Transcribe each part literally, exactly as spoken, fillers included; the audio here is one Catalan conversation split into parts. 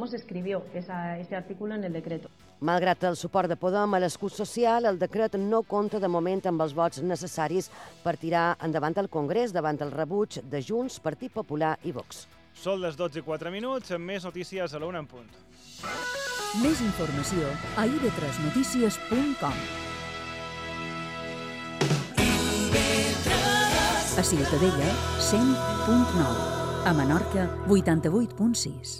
se escribió esa, ese artículo en el decreto. Malgrat el suport de Podem a l'escut social, el decret no compta de moment amb els vots necessaris per tirar endavant el Congrés davant el rebuig de Junts, Partit Popular i Vox. Són les dotze i quatre minuts, amb més notícies a la una en punt. Més informació a i be tres notícies punt com. A Ciutadella, cent punt nou. A Menorca, vuitanta-vuit punt sis.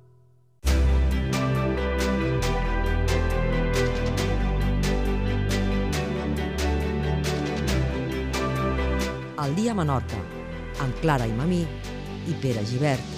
El dia a Menorca, amb Clara i Mamí i Pere Gibert.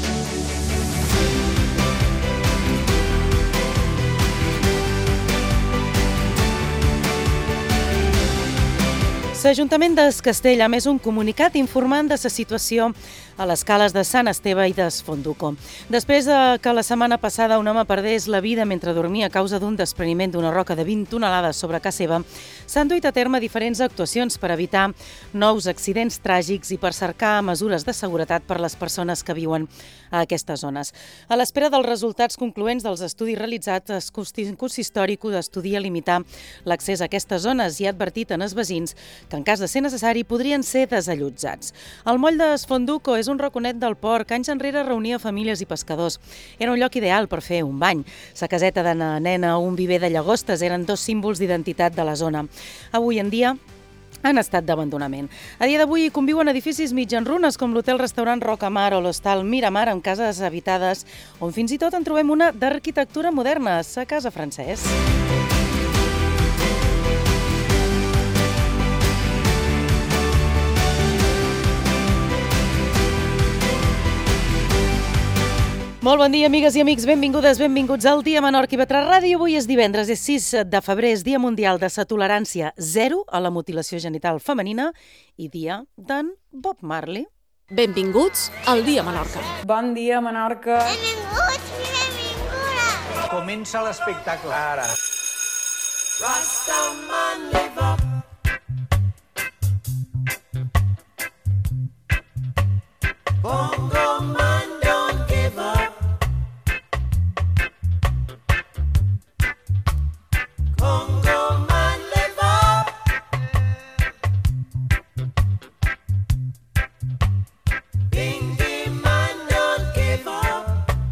L'Ajuntament d'Es Castell ha emès un comunicat informant de la situació a les cales de Sant Esteve i d'Es Fonduco. Després que la setmana passada un home perdés la vida mentre dormia a causa d'un despreniment d'una roca de vint tonelades sobre casa seva, s'han duit a terme diferents actuacions per evitar nous accidents tràgics i per cercar mesures de seguretat per a les persones que viuen a aquestes zones. A l'espera dels resultats concloents dels estudis realitzats, el consistori estudia limitar l'accés a aquestes zones i ha advertit en els veïns que en cas de ser necessari podrien ser desallotjats. El moll d'Es Fonduco és un raconet del port que anys enrere reunia famílies i pescadors. Era un lloc ideal per fer un bany. La caseta de la nena o un viver de llagostes eren dos símbols d'identitat de la zona. Avui en dia han estat d'abandonament. A dia d'avui hi conviuen edificis mig en runes com l'hotel-restaurant Rocamar o l'hostal Miramar amb cases habitades on fins i tot en trobem una d'arquitectura moderna, la Casa Francès. Molt bon dia, amigues i amics, benvingudes, benvinguts al Dia Menorca i Vetrà Ràdio. Avui és divendres, és sis de febrer, és Dia Mundial de la Tolerància Zero a la Mutilació Genital Femenina i dia d'en Bob Marley. Benvinguts al Dia Menorca. Bon dia, Menorca. Benvinguts i benvingudes. Comença l'espectacle ara. Rastaman live up. Bongo man don't give up. Congo man live up. Bingy man don't give up.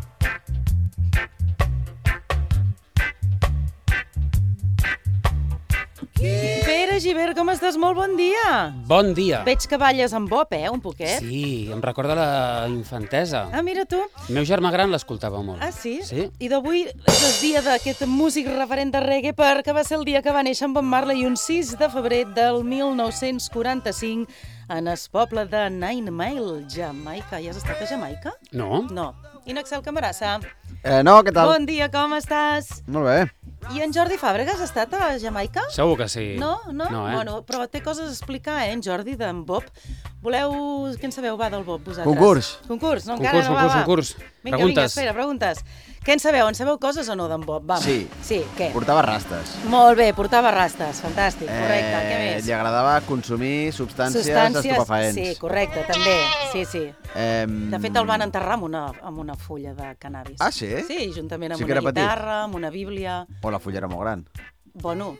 Pere Gibert, com estàs? Molt bon dia. Bon dia. Veig que balles amb Bob, eh, un poquet. Sí, em recorda la infantesa. Ah, mira tu. El meu germà gran l'escoltava molt. Ah, sí? Sí. I d'avui és el dia d'aquest músic referent de reggae perquè va ser el dia que va néixer en Bob Marley un sis de febrer del mil nou-cents quaranta-cinc en el poble de Nine Mile, Jamaica. Ja has estat a Jamaica? No. No. I Naxel Camarassa? Eh, no, què tal? Bon dia, com estàs? Molt bé. I en Jordi Fàbregas ha estat a Jamaica? Segur que sí. No? No? No, eh? Bueno, però té coses a explicar, eh, en Jordi, d'en Bob. Voleu... Què en sabeu, va, del Bob, vosaltres? Concurs. Concurs, no, concurs, encara no, concurs, va, va. concurs. Vinga, Preguntes. vinga, espera, preguntes. Què en sabeu? En sabeu coses o no d'en Bob? Va. Sí. Sí, què? Portava rastes. Molt bé, portava rastes, fantàstic, correcte. Eh, Què més? Li agradava consumir substàncies, Substàncies, estupefaents. sí, correcte, també. Sí, sí. Eh, De fet, el van enterrar amb una, amb una fulla de cannabis. Ah, sí? Sí, juntament amb Sí que una era petit. guitarra, amb una bíblia... O la fulla era molt gran. Bueno...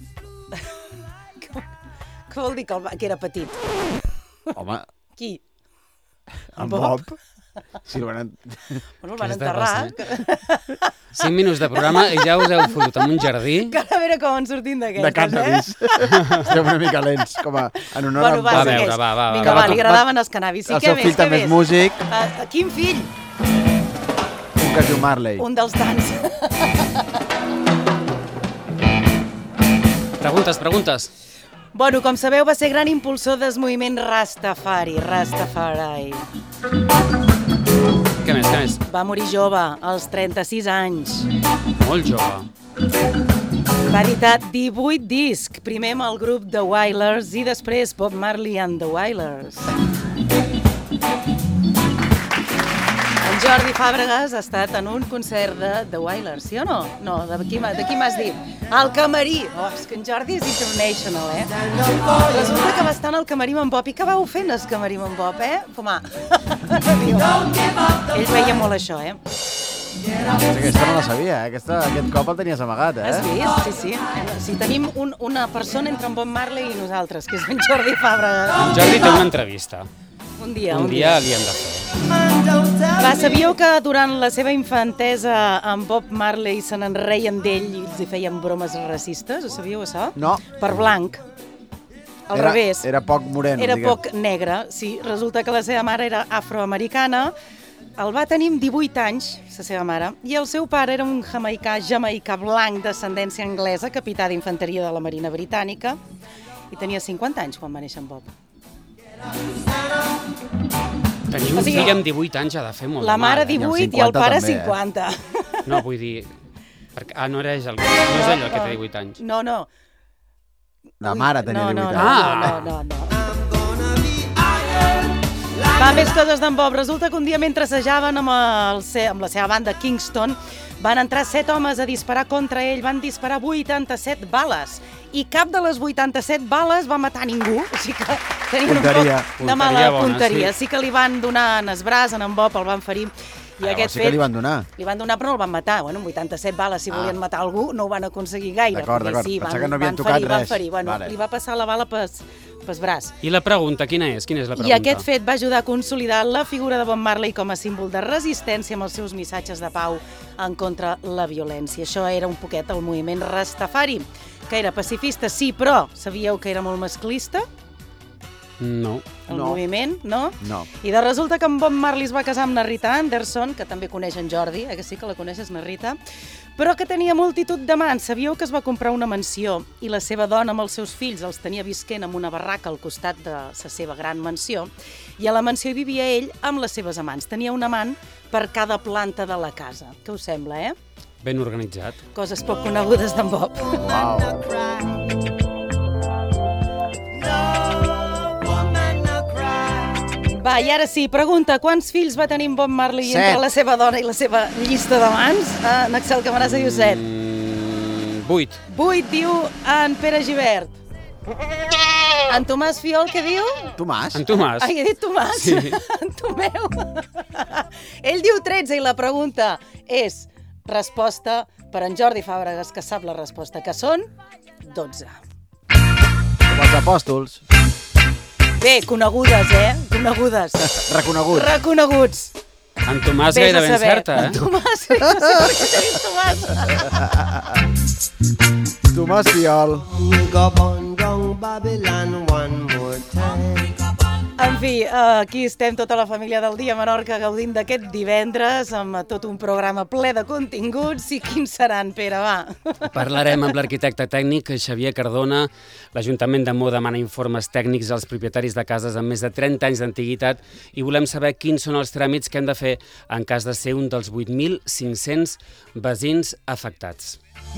Què vol dir que, el, va- que era petit? Home, Qui? en Bob... Sí, el van... Bueno, el van Què està enterrar. Cinc minuts de programa i ja us heu fotut en un jardí. Que a veure com en sortim d'aquestes, De cannabis. Estem una mica lents, com a, en honor Bueno, a... va, Va, a segueix. veure, va, va, va. Vinga, va. va, li agradaven els cannabis. Sí, El què seu més, fill què també és més? músic. Uh, quin fill? Un que es diu Marley. Un dels tants. Preguntes, preguntes. Bueno, com sabeu, va ser gran impulsor del moviment Rastafari, Rastafari. Què més, què més? Va morir jove, als trenta-sis anys. Molt jove. Va editar divuit discs, primer amb el grup The Wailers i després Bob Marley and the Wailers. En Jordi Fàbregas ha estat en un concert de The Wailers, sí o no? No, de qui, m'ha- de qui m'has dit? Al Camarí. Oh, és que en Jordi és international, eh? Resulta que va estar al Camarí amb en Bob. I què vau fer en el Camarí amb en Bob, eh? Fumar. Ell veia molt això, eh? Aquesta no la sabia, eh? Aquesta, aquest cop el tenies amagat, eh? Has vist? Sí, sí. Sí, tenim un, una persona entre en Bob Marley i nosaltres, que és en Jordi Fàbrega. En Jordi té una entrevista. Un dia, un, un dia. dia. li hem de fer. Va, sabíeu que durant la seva infantesa en Bob Marley se n'enreien d'ell i els hi feien bromes racistes? Ho sabíeu, això? No. Per blanc. Al era, revés. Era poc moreno, Era diguem. poc negre, sí. Resulta que la seva mare era afroamericana, el va tenir amb divuit anys, la seva mare, i el seu pare era un jamaicà, jamaicà blanc d'ascendència anglesa, capità d'infanteria de la Marina Britànica, i tenia cinquanta anys quan va néixer en Bob. Tenir un O sigui, fill amb divuit anys ha de fer molt La mare mal, eh? divuit i el pare també, eh? cinquanta. No, vull dir... Perquè, ah, no, era ell, el, no és ell el que té divuit anys. No, no. La mare tenia no, no, divuit no, anys. Ah! no, no, no. Va, més coses d'en Bob. Resulta que un dia mentre assajaven amb, el, se- amb la seva banda Kingston van entrar set homes a disparar contra ell, van disparar vuitanta-set bales i cap de les vuitanta-set bales va matar ningú, o sigui que tenien Punteria. un poc de mala Punteria bona, punteria. sí. Sí que li van donar en el braç, en en Bob el van ferir. I Ah, aquest sí que li van donar. Li van donar, però no el van matar. Bueno, amb vuitanta-set bales, si Ah. volien matar algú, no ho van aconseguir gaire. D'acord, perquè d'acord. Sí, Pensava van, que no havien van tocat ferir, van res. ferir. Bueno, Vale. li va passar la bala pel braç. I la pregunta, quina és? Quina és la I pregunta? aquest fet va ajudar a consolidar la figura de Bob Marley com a símbol de resistència amb els seus missatges de pau en contra la violència. Això era un poquet el moviment Rastafari, que era pacifista, sí, però sabíeu que era molt masclista? No. El No. moviment, no? No. I de resulta que en Bob Marley es va casar amb na Rita Anderson, que també coneix en Jordi, eh, que sí que la coneixes, na Rita, però que tenia multitud d'amants. Sabíeu que es va comprar una mansió i la seva dona amb els seus fills els tenia visquent en una barraca al costat de la seva gran mansió, i a la mansió hi vivia ell amb les seves amants. Tenia un amant per cada planta de la casa. Què us sembla, eh? Ben organitzat. Coses poc conegudes d'en Bob. Uau. Va, i ara sí, pregunta, quants fills va tenir en Bob Marley Set. entre la seva dona i la seva llista d'amants? Ah, en Axel Camarasa diu set. Mm, vuit. Vuit, diu en Pere Gibert. En Tomàs Fiol, què diu? Tomàs? En Tomàs. Ai, he dit Tomàs? Sí. En Tomeu. Ell diu tretze i la pregunta és resposta per en Jordi Fàbregas, que sap la resposta, que són dotze. Com els apòstols. Bé, conegudes, eh? Conegudes. Reconegut. Reconeguts. En Tomàs Vés a gaire ben saber. certa, eh? En Tomàs, vés a saber per què t'he dit Tomàs. Tomàs Fiol. En fi, aquí estem tota la família del Dia Menorca gaudint d'aquest divendres amb tot un programa ple de continguts. I quins seran, Pere, va? Parlarem amb l'arquitecte tècnic Xavier Cardona. L'Ajuntament de Mó demana informes tècnics als propietaris de cases amb més de trenta anys d'antiguitat i volem saber quins són els tràmits que hem de fer en cas de ser un dels vuit mil cinc-cents veïns afectats.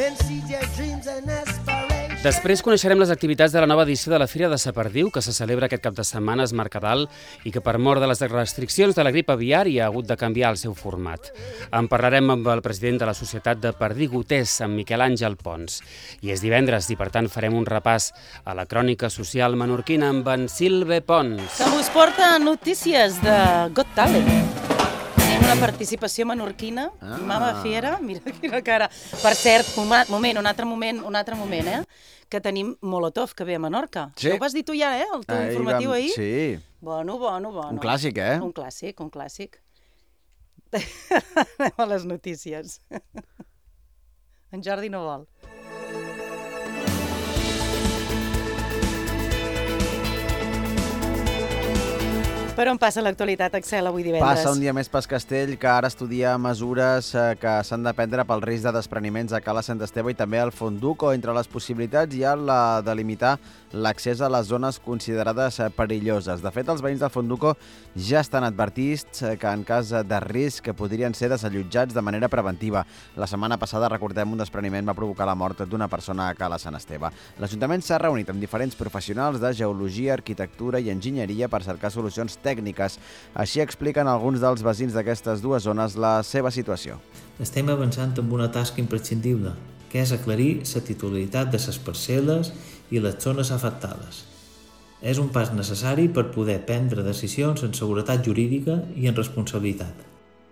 Després coneixerem les activitats de la nova edició de la Fira de Sapardiu, que se celebra aquest cap de setmana a Es Mercadal i que per mort de les restriccions de la grip aviar hi ha hagut de canviar el seu format. En parlarem amb el president de la Societat de Perdigoters, en Miquel Àngel Pons. I és divendres i per tant farem un repàs a la crònica social menorquina amb en Silve Pons. Que us porta notícies de Got Talent. Una participació menorquina, Ah. Mama Fiera, mira quina cara. Per cert, moment, moment, un altre moment, un altre moment, eh? Que tenim Molotov, que ve a Menorca. Sí. Això ho vas dir tu ja, eh? El teu Ahir informatiu vam- ahir. Sí. Bueno, bueno, bueno. Un clàssic, eh? Un clàssic, un clàssic. Anem a les notícies. En Jordi no vol. Per on passa l'actualitat, Axel, avui divendres? Passa un dia més pel Castell, que ara estudia mesures eh, que s'han de prendre pel risc de despreniments a Cala Sant Esteve i també al Fonduco. Entre les possibilitats hi ha la de limitar l'accés a les zones considerades eh, perilloses. De fet, els veïns del Fonduco ja estan advertits eh, que en cas de risc podrien ser desallotjats de manera preventiva. La setmana passada, recordem, un despreniment va provocar la mort d'una persona a Cala Sant Esteve. L'Ajuntament s'ha reunit amb diferents professionals de geologia, arquitectura i enginyeria per cercar solucions tècniques. Així expliquen alguns dels veïns d'aquestes dues zones la seva situació. Estem avançant amb una tasca imprescindible, que és aclarir la titularitat de les parcel·les i les zones afectades. És un pas necessari per poder prendre decisions en seguretat jurídica i en responsabilitat.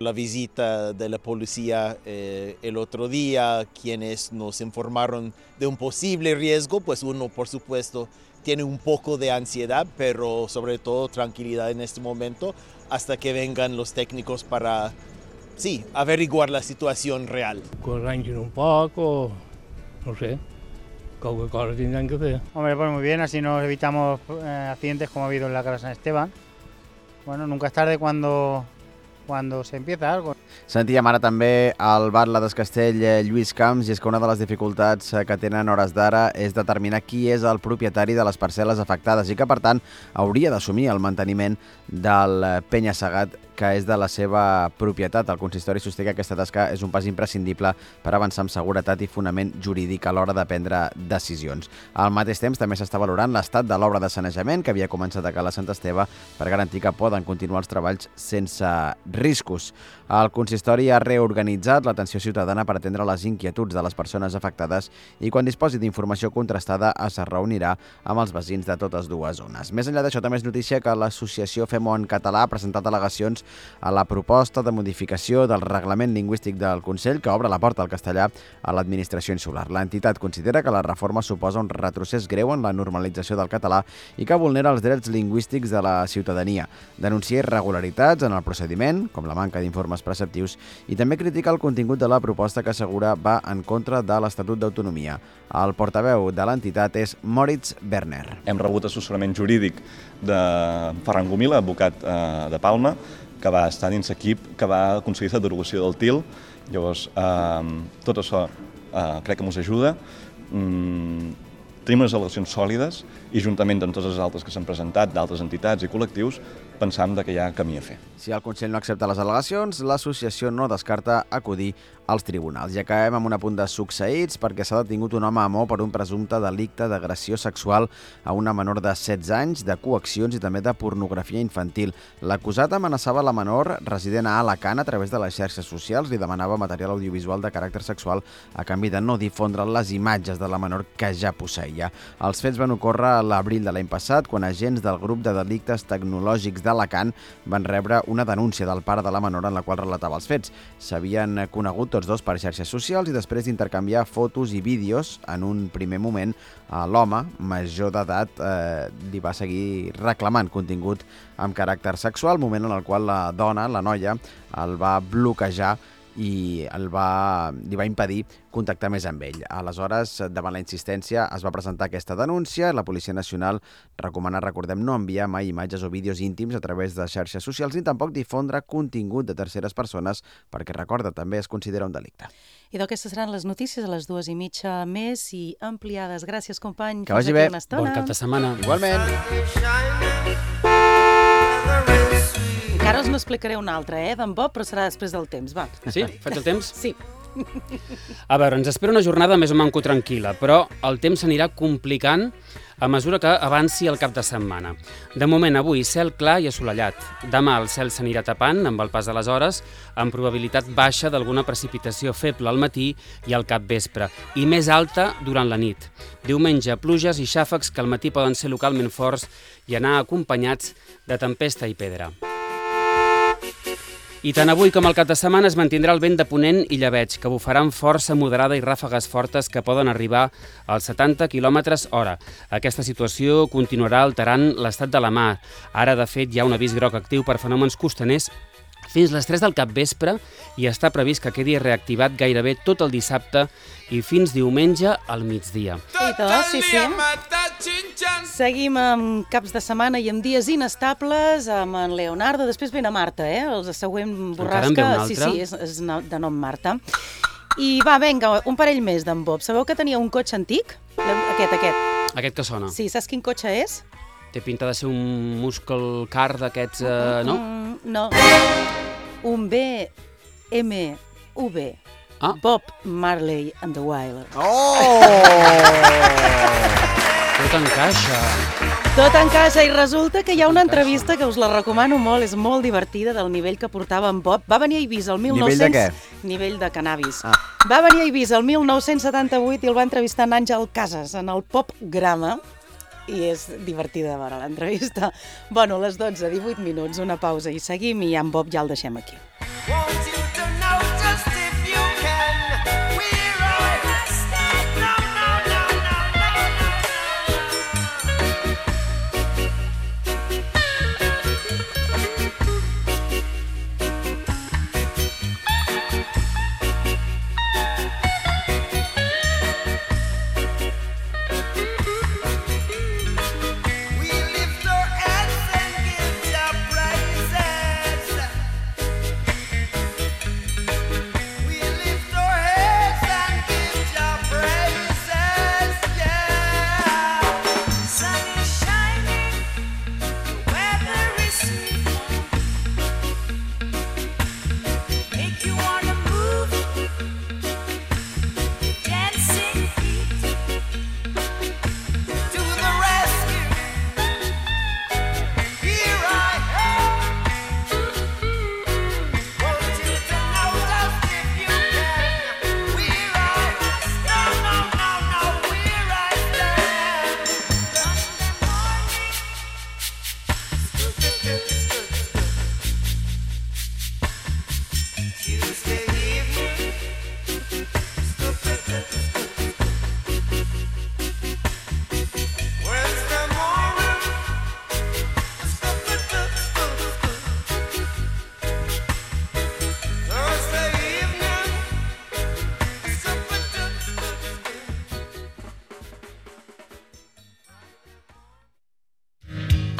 La visita de la policía eh, el otro día, quienes nos informaron de un posible riesgo, pues uno, por supuesto, tiene un poco de ansiedad, pero sobre todo tranquilidad en este momento, hasta que vengan los técnicos para, sí, averiguar la situación real. Que arranquen un poco, no sé, qué cosas tendrán que hacer. Hombre, pues muy bien, así nos evitamos eh, accidentes como ha habido en la Cala San Esteban. Bueno, nunca es tarde cuando, cuando se empieza algo. Sentíem ara també al Batlle del Castell Lluís Camps, i és que una de les dificultats que tenen hores d'ara és determinar qui és el propietari de les parcel·les afectades i que, per tant, hauria d'assumir el manteniment del penya-segat que és de la seva propietat. El consistori sosté que aquesta tasca és un pas imprescindible per avançar amb seguretat i fonament jurídic a l'hora de prendre decisions. Al mateix temps, també s'està valorant l'estat de l'obra de sanejament que havia començat a Cala Sant Esteve per garantir que poden continuar els treballs sense riscos. El consistori ha reorganitzat l'atenció ciutadana per atendre les inquietuds de les persones afectades i quan disposi d'informació contrastada es reunirà amb els veïns de totes dues zones. Més enllà d'això, també és notícia que l'associació Fem-ho en Català ha presentat al·legacions a la proposta de modificació del reglament lingüístic del Consell que obre la porta al castellà a l'administració insular. L'entitat considera que la reforma suposa un retrocés greu en la normalització del català i que vulnera els drets lingüístics de la ciutadania. Denuncia irregularitats en el procediment, com la manca d'informes preceptius, i també critica el contingut de la proposta que assegura va en contra de l'Estatut d'Autonomia. El portaveu de l'entitat és Moritz Werner. Hem rebut assessorament jurídic de Ferran Gomila, advocat eh, de Palma, que va estar dins l'equip que va aconseguir la derogació del T I L. Llavors, eh, tot això eh, crec que ens ajuda. Mm, tenim unes al·legacions sòlides i juntament amb totes les altres que s'han presentat d'altres entitats i col·lectius pensam que hi ha camí a fer. Si el Consell no accepta les al·legacions, l'associació no descarta acudir als tribunals. Ja acabem amb un apunt de succeïts perquè s'ha detingut un home a Maó per un presumpte delicte d'agressió sexual a una menor de setze anys, de coaccions i també de pornografia infantil. L'acusat amenaçava la menor resident a Alacant a través de les xarxes socials, li demanava material audiovisual de caràcter sexual a canvi de no difondre les imatges de la menor que ja posseïa. Els fets van ocórrer a l'abril de l'any passat, quan agents del grup de delictes tecnològics d'Alacant van rebre una denúncia del pare de la menor en la qual relatava els fets. S'havien conegut tots dos per xarxes socials i després d'intercanviar fotos i vídeos, en un primer moment l'home, major d'edat, eh, li va seguir reclamant contingut amb caràcter sexual, moment en el qual la dona, la noia, el va bloquejar i el va, li va impedir contactar més amb ell. Aleshores, davant la insistència, es va presentar aquesta denúncia. La Policia Nacional recomana, recordem, no enviar mai imatges o vídeos íntims a través de xarxes socials ni tampoc difondre contingut de terceres persones perquè, recorda, també es considera un delicte. I d'aquestes seran les notícies a les dues i mitja més i ampliades. Gràcies, company. Que vagi bé. Bon cap de setmana. Igualment. Encara us n'explicaré una altra, eh, d'en Bob, però serà després del temps, va. Sí? Faig el temps? Sí. A veure, ens espera una jornada més o manco tranquil·la, però el temps s'anirà complicant a mesura que avanci el cap de setmana. De moment, avui, cel clar i assolellat. Demà el cel s'anirà tapant amb el pas de les hores, amb probabilitat baixa d'alguna precipitació feble al matí i al capvespre, i més alta durant la nit. Diumenge, pluges i xàfecs que al matí poden ser localment forts i anar acompanyats de tempesta i pedra. I tant avui com al cap de setmana es mantindrà el vent de ponent i llebeig, que bufarà amb força moderada i ràfegues fortes que poden arribar als setanta quilòmetres hora. Aquesta situació continuarà alterant l'estat de la mar. Ara, de fet, hi ha un avís groc actiu per fenòmens costaners fins les tres del capvespre i està previst que quedi reactivat gairebé tot el dissabte i fins diumenge al migdia. I tot, sí, sí. Seguim amb caps de setmana i amb dies inestables amb en Leonardo. Després ve na Marta, eh? El següent borrasca. Sí, sí, és, és de nom Marta. I va, vinga, un parell més d'en Bob. Sabeu que tenia un cotxe antic? Aquest, aquest. Aquest que sona. Sí, saps quin cotxe és? Té pinta de ser un muscle car d'aquests, eh, no? Mm, no. Un B M W. Ah. Bob Marley and the Wailers. Oh! Tot encaixa. Tot encaixa i resulta que hi ha una entrevista que us la recomano molt, és molt divertida, del nivell que portava en Bob. Va venir a Eivissa el mil nou-cents... Nivell de què? Nivell de cannabis. Ah. Va venir a Eivissa el mil nou-cents setanta-vuit i el va entrevistar en Àngel Casas en el Pop Grama. I és divertida de veure l'entrevista. Bueno, a les dotze, divuit minuts, una pausa i seguim i en Bob ja el deixem aquí.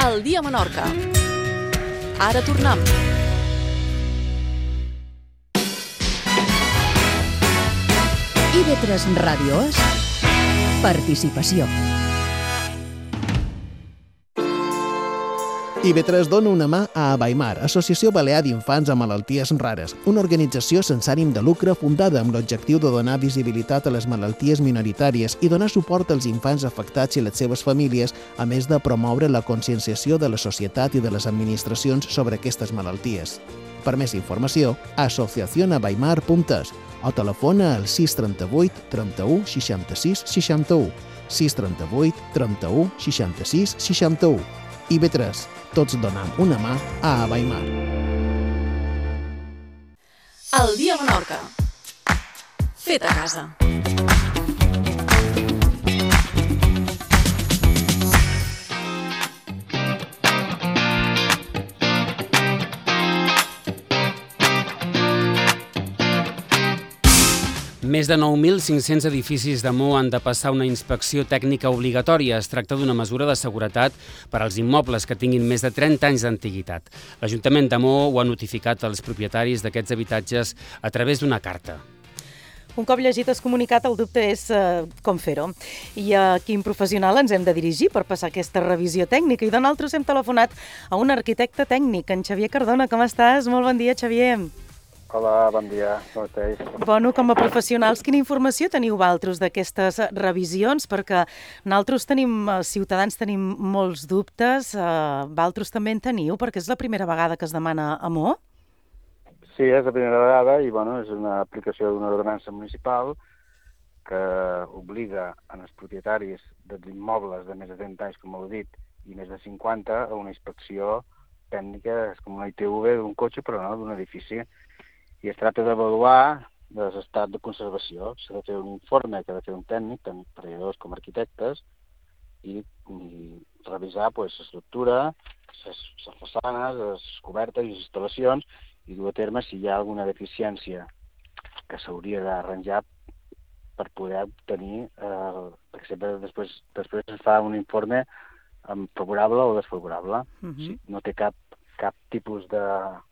El dia a Menorca. Ara tornem. I V tres Ràdio és participació. I V tres dona una mà a Abaimar, Associació Balear d'Infants amb Malalties Rares, una organització sense ànim de lucre fundada amb l'objectiu de donar visibilitat a les malalties minoritàries i donar suport als infants afectats i les seves famílies, a més de promoure la conscienciació de la societat i de les administracions sobre aquestes malalties. Per més informació, asociación abaimar punt es o telefona al sis trenta-vuit trenta-u seixanta-sis seixanta-u, sis trenta-vuit trenta-u seixanta-sis seixanta-u. I V tres, tots donem una mà a Abaimar. El dia a Menorca. Fet a casa. Més de nou mil cinc-cents edificis de Maó han de passar una inspecció tècnica obligatòria. Es tracta d'una mesura de seguretat per als immobles que tinguin més de trenta anys d'antiguitat. L'Ajuntament de Maó ho ha notificat als propietaris d'aquests habitatges a través d'una carta. Un cop llegit el comunicat, el dubte és eh, com fer-ho. I a quin professional ens hem de dirigir per passar aquesta revisió tècnica? I de nosaltres hem telefonat a un arquitecte tècnic, en Xavier Cardona. Com estàs? Molt bon dia, Xavier. Hola, bon dia, com estàs? Bueno, com a professionals, quina informació teniu vosaltres d'aquestes revisions? Perquè nosaltres tenim, ciutadans, tenim molts dubtes, eh, vosaltres també en teniu, perquè és la primera vegada que es demana a Maó? Sí, és la primera vegada i bueno, és una aplicació d'una ordenança municipal que obliga als propietaris dels immobles de més de trenta anys, com heu dit, i més de cinquanta, a una inspecció tècnica, és com una I T V d'un cotxe, però no d'un edifici. I es tracta d'avaluar l'estat de conservació. S'ha de fer un informe que ha de fer un tècnic, tant treballadors com arquitectes, i, i revisar pues, l'estructura, les, les façanes, les cobertes i les instal·lacions, i dur a terme si hi ha alguna deficiència que s'hauria d'arranjar per poder obtenir, eh, per exemple, després, després es fa un informe favorable o desfavorable. Uh-huh. Si no té cap, cap tipus de...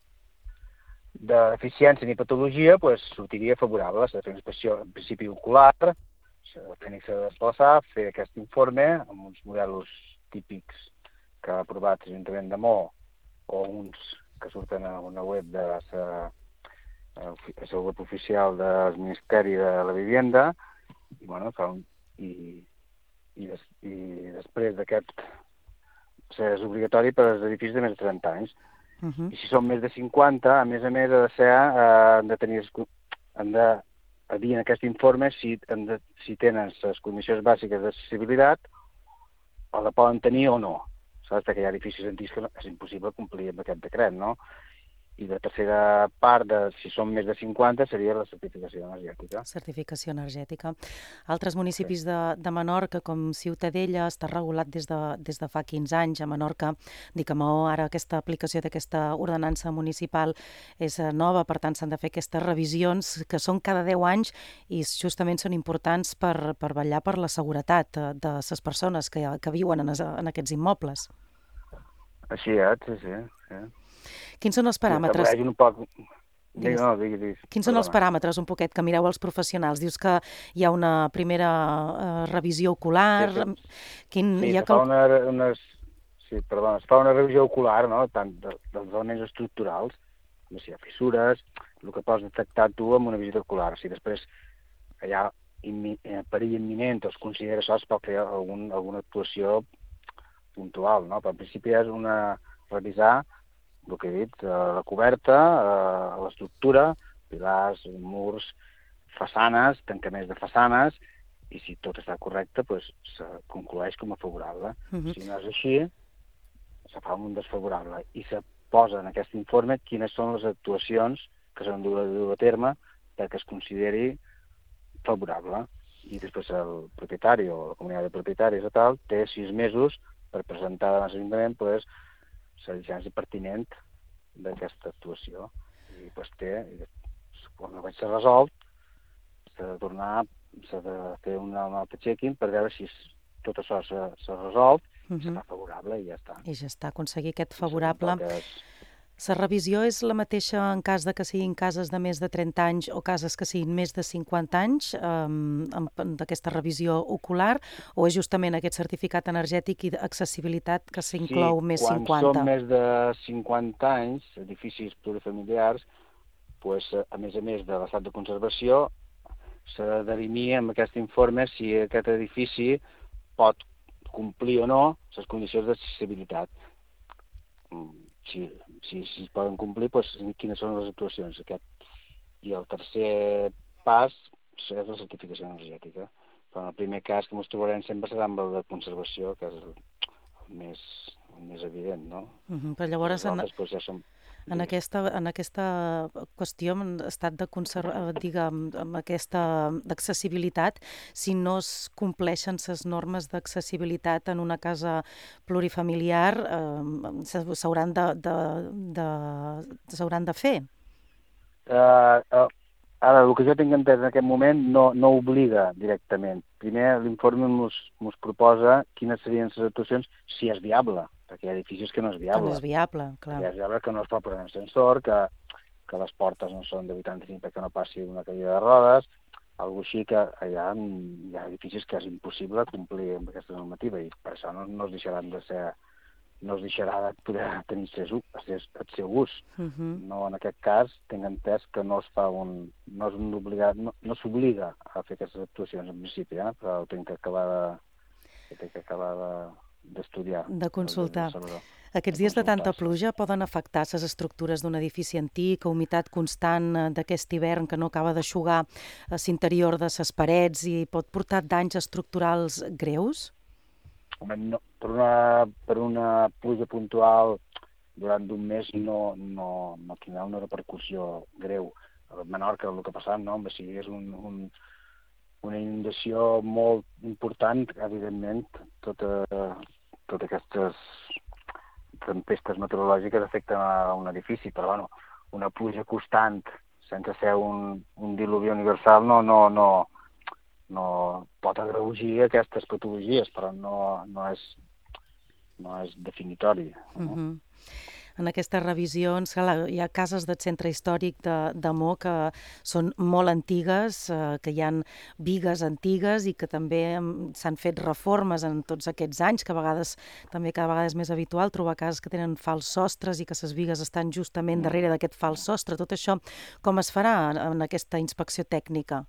de deficiència ni patologia, doncs sortiria favorable. S'ha de fer una inspecció en principi ocular, el tècnic s'ha de desplaçar, fer aquest informe amb uns models típics que ha aprovat l'Ajuntament de Maó o uns que surten a una web de la, la web oficial del Ministeri de la Vivienda i, bueno, fa un, i, i, des, i després d'aquest és obligatori per als edificis de més de trenta anys. Uh-huh. I si són més de cinquanta, a més a més, ha de ser, eh, han de tenir, han de dir en aquest informe si, de, si tenen les condicions bàsiques d'accessibilitat o la poden tenir o no. Saps? Perquè hi ha edificis antics que és impossible complir amb aquest decret, no? I la tercera part, de, si són més de cinquanta, seria la certificació energètica. Certificació energètica. Altres municipis sí. de, de Menorca, com Ciutadella, està regulat des de, des de fa quinze anys a Menorca. Dic a Maó, ara aquesta aplicació d'aquesta ordenança municipal és nova, per tant s'han de fer aquestes revisions que són cada deu anys i justament són importants per, per vetllar per la seguretat de les persones que, que viuen en, es, en aquests immobles. Així és, sí, sí. sí. Quins són els paràmetres? Sí, un poc... Digues, no, digues, digues. Quins són els paràmetres, un poquet, que mireu els professionals? Dius que hi ha una primera uh, revisió ocular... Sí, sí. Quin, sí hi ha es, fa una, una, sí, perdona, es fa una revisió ocular, no?, tant de, dels elements estructurals, com si hi ha fissures, el que pots detectar tu amb una visita ocular. Si després hi ha immi, perill imminent o es considera això, es pot fer algun, alguna actuació puntual, no? Però en principi és una revisar el que he dit, la coberta, l'estructura, pilars, murs, façanes, tancaments de façanes, i si tot està correcte, doncs se conclueix com a favorable. Uh-huh. Si no és així, se fa un desfavorable i se posa en aquest informe quines són les actuacions que s'han de dur a terme perquè es consideri favorable. I després el propietari o la comunitat de propietaris o tal té sis mesos per presentar davant l'Ajuntament pues, la llicència pertinent d'aquesta actuació. I pues, té, quan no vaig ser resolt, s'ha de tornar, s'ha de fer un altre check-in per veure si tot això s'ha resolt uh -huh. serà favorable i ja està. I ja està, aconseguir aquest favorable. La revisió és la mateixa en cas de que siguin cases de més de trenta anys o cases que siguin més de cinquanta anys, eh, d'aquesta revisió ocular, o és justament aquest certificat energètic i d'accessibilitat que s'inclou sí, més quan cinquanta? Són més de cinquanta anys, edificis plurifamiliars, pues, a més a més de l'estat de conservació, s'ha de dirimir amb aquest informe si aquest edifici pot complir o no les condicions d'accessibilitat. Si, si, si es poden complir, doncs, quines són les actuacions. Aquest. I el tercer pas és la certificació energètica. Però en el primer cas que ens trobarem sempre serà amb el de conservació, que és el, el, més, el més evident, no? Uh -huh, però llavors... En... Doncs, ja som... En aquesta, en aquesta qüestió, en estat de conserva, diguem, amb aquesta d'accessibilitat, si no es compleixen les normes d'accessibilitat en una casa plurifamiliar, eh, s'hauran de, de, de, s'hauran de fer? Uh, uh, ara, el que jo tinc entès en aquest moment no, no obliga directament. Primer, l'informe ens proposa quines serien les actuacions si és viable, perquè hi ha edificis que no és viable. Que no és viable, clar. Que és viable que no es pot posar en ascensor, que, que les portes no són de vuitanta-cinc perquè no passi una cadira de rodes, alguna així que hi ha, hi ha edificis que és impossible complir amb aquesta normativa i per això no, no es deixaran de ser, no es deixarà de poder tenir el seu ús. Uh -huh. No, en aquest cas, tinc entès que no es fa un, no és un obligat, no, no s'obliga a fer aquestes actuacions en principi, eh? Però ho tinc que acabar de, tinc que acabar de d'estudiar. De consultar. Aquests dies de tanta pluja poden afectar les estructures d'un edifici antic, humitat constant d'aquest hivern que no acaba d'eixugar l'interior de les parets i pot portar danys estructurals greus? Home, no, per, una, per una pluja puntual durant un mes no, no, no tindrà una repercussió greu. A Menorca el que ha passat, no? Si és un, un, una inundació molt important, evidentment, tota, totes aquestes tempestes meteorològiques afecten a un edifici, però bueno, una pluja constant sense ser un, un diluvi universal no, no, no, no pot agreugir aquestes patologies, però no, no, és, no és definitori. No? Uh -huh. En aquestes revisions hi ha cases del centre històric de, de Mo que són molt antigues, eh, que hi ha bigues antigues i que també s'han fet reformes en tots aquests anys, que a vegades també cada vegada és més habitual trobar cases que tenen fals sostres i que les bigues estan justament darrere d'aquest fals sostre. Tot això com es farà en aquesta inspecció tècnica?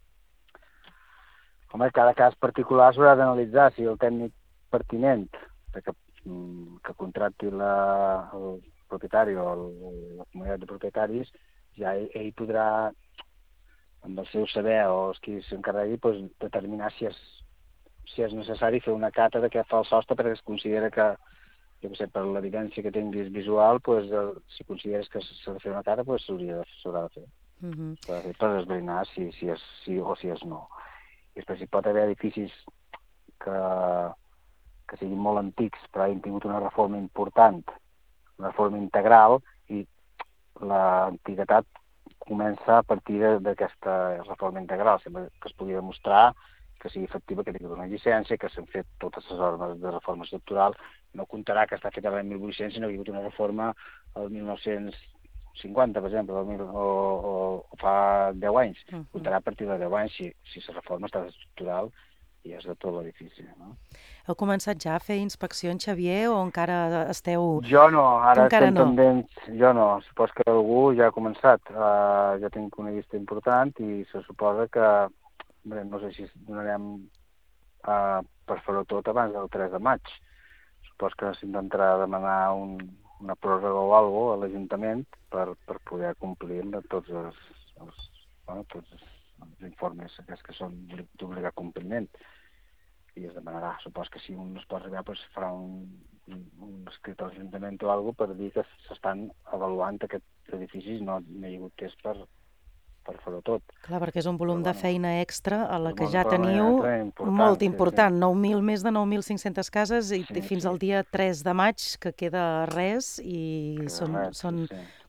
Home, cada cas particular s'haurà d'analitzar si el tècnic pertinent que, que contracti la, el propietari o el, la comunitat de propietaris, ja ell, ell podrà, amb el seu saber o els qui s'encarregui, pues, determinar si és, si és necessari fer una cata d'aquest fals sostre perquè es considera que, jo què sé, per l'evidència que tinguis visual, pues, el, si consideres que s'ha de fer una cata, pues, s'haurà de, de fer. Uh -huh. S'ha de fer per esbrinar si, si és sí o si és no. I després hi pot haver edificis que, que siguin molt antics però hagin tingut una reforma important, una reforma integral, i l'antiguitat comença a partir d'aquesta reforma integral, sempre que es pugui demostrar que sigui efectiva, que tingui una llicència, que s'han fet totes les normes de reforma estructural, no comptarà que està feta l'any mil vuit-cents, sinó que hi ha hagut una reforma el mil nou-cents cinquanta, per exemple, o, o, o fa deu anys. Uh -huh. Comptarà a partir de deu anys si, si la reforma està estructural i és de tot l'edifici. No? Heu començat ja a fer inspeccions, Xavier, o encara esteu... Jo no, ara encara estem no. pendents. Jo no, supos que algú ja ha començat. Uh, jo tinc una llista important i se suposa que, bé, no sé si donarem uh, per fer-ho tot abans del tres de maig. Supos que s'intentarà demanar un, una pròrroga o alguna cosa a l'Ajuntament per, per poder complir amb tots els, els, bueno, tots els informes aquests que són d'obligar compliment. I es demanarà, supos que si un no es pot arribar, doncs farà un, un, un escrit a l'Ajuntament o alguna cosa per dir que s'estan avaluant aquests edificis, no, no hi ha hagut temps per, per fer-ho tot. Clar, perquè és un volum Però, de bueno, feina extra a la que ja volum teniu important, molt important, sí, sí. nou mil, més de nou mil cinc-centes cases i Sí, fins sí. al dia tres de maig, que queda res, i Queda són, res, són sí, sí.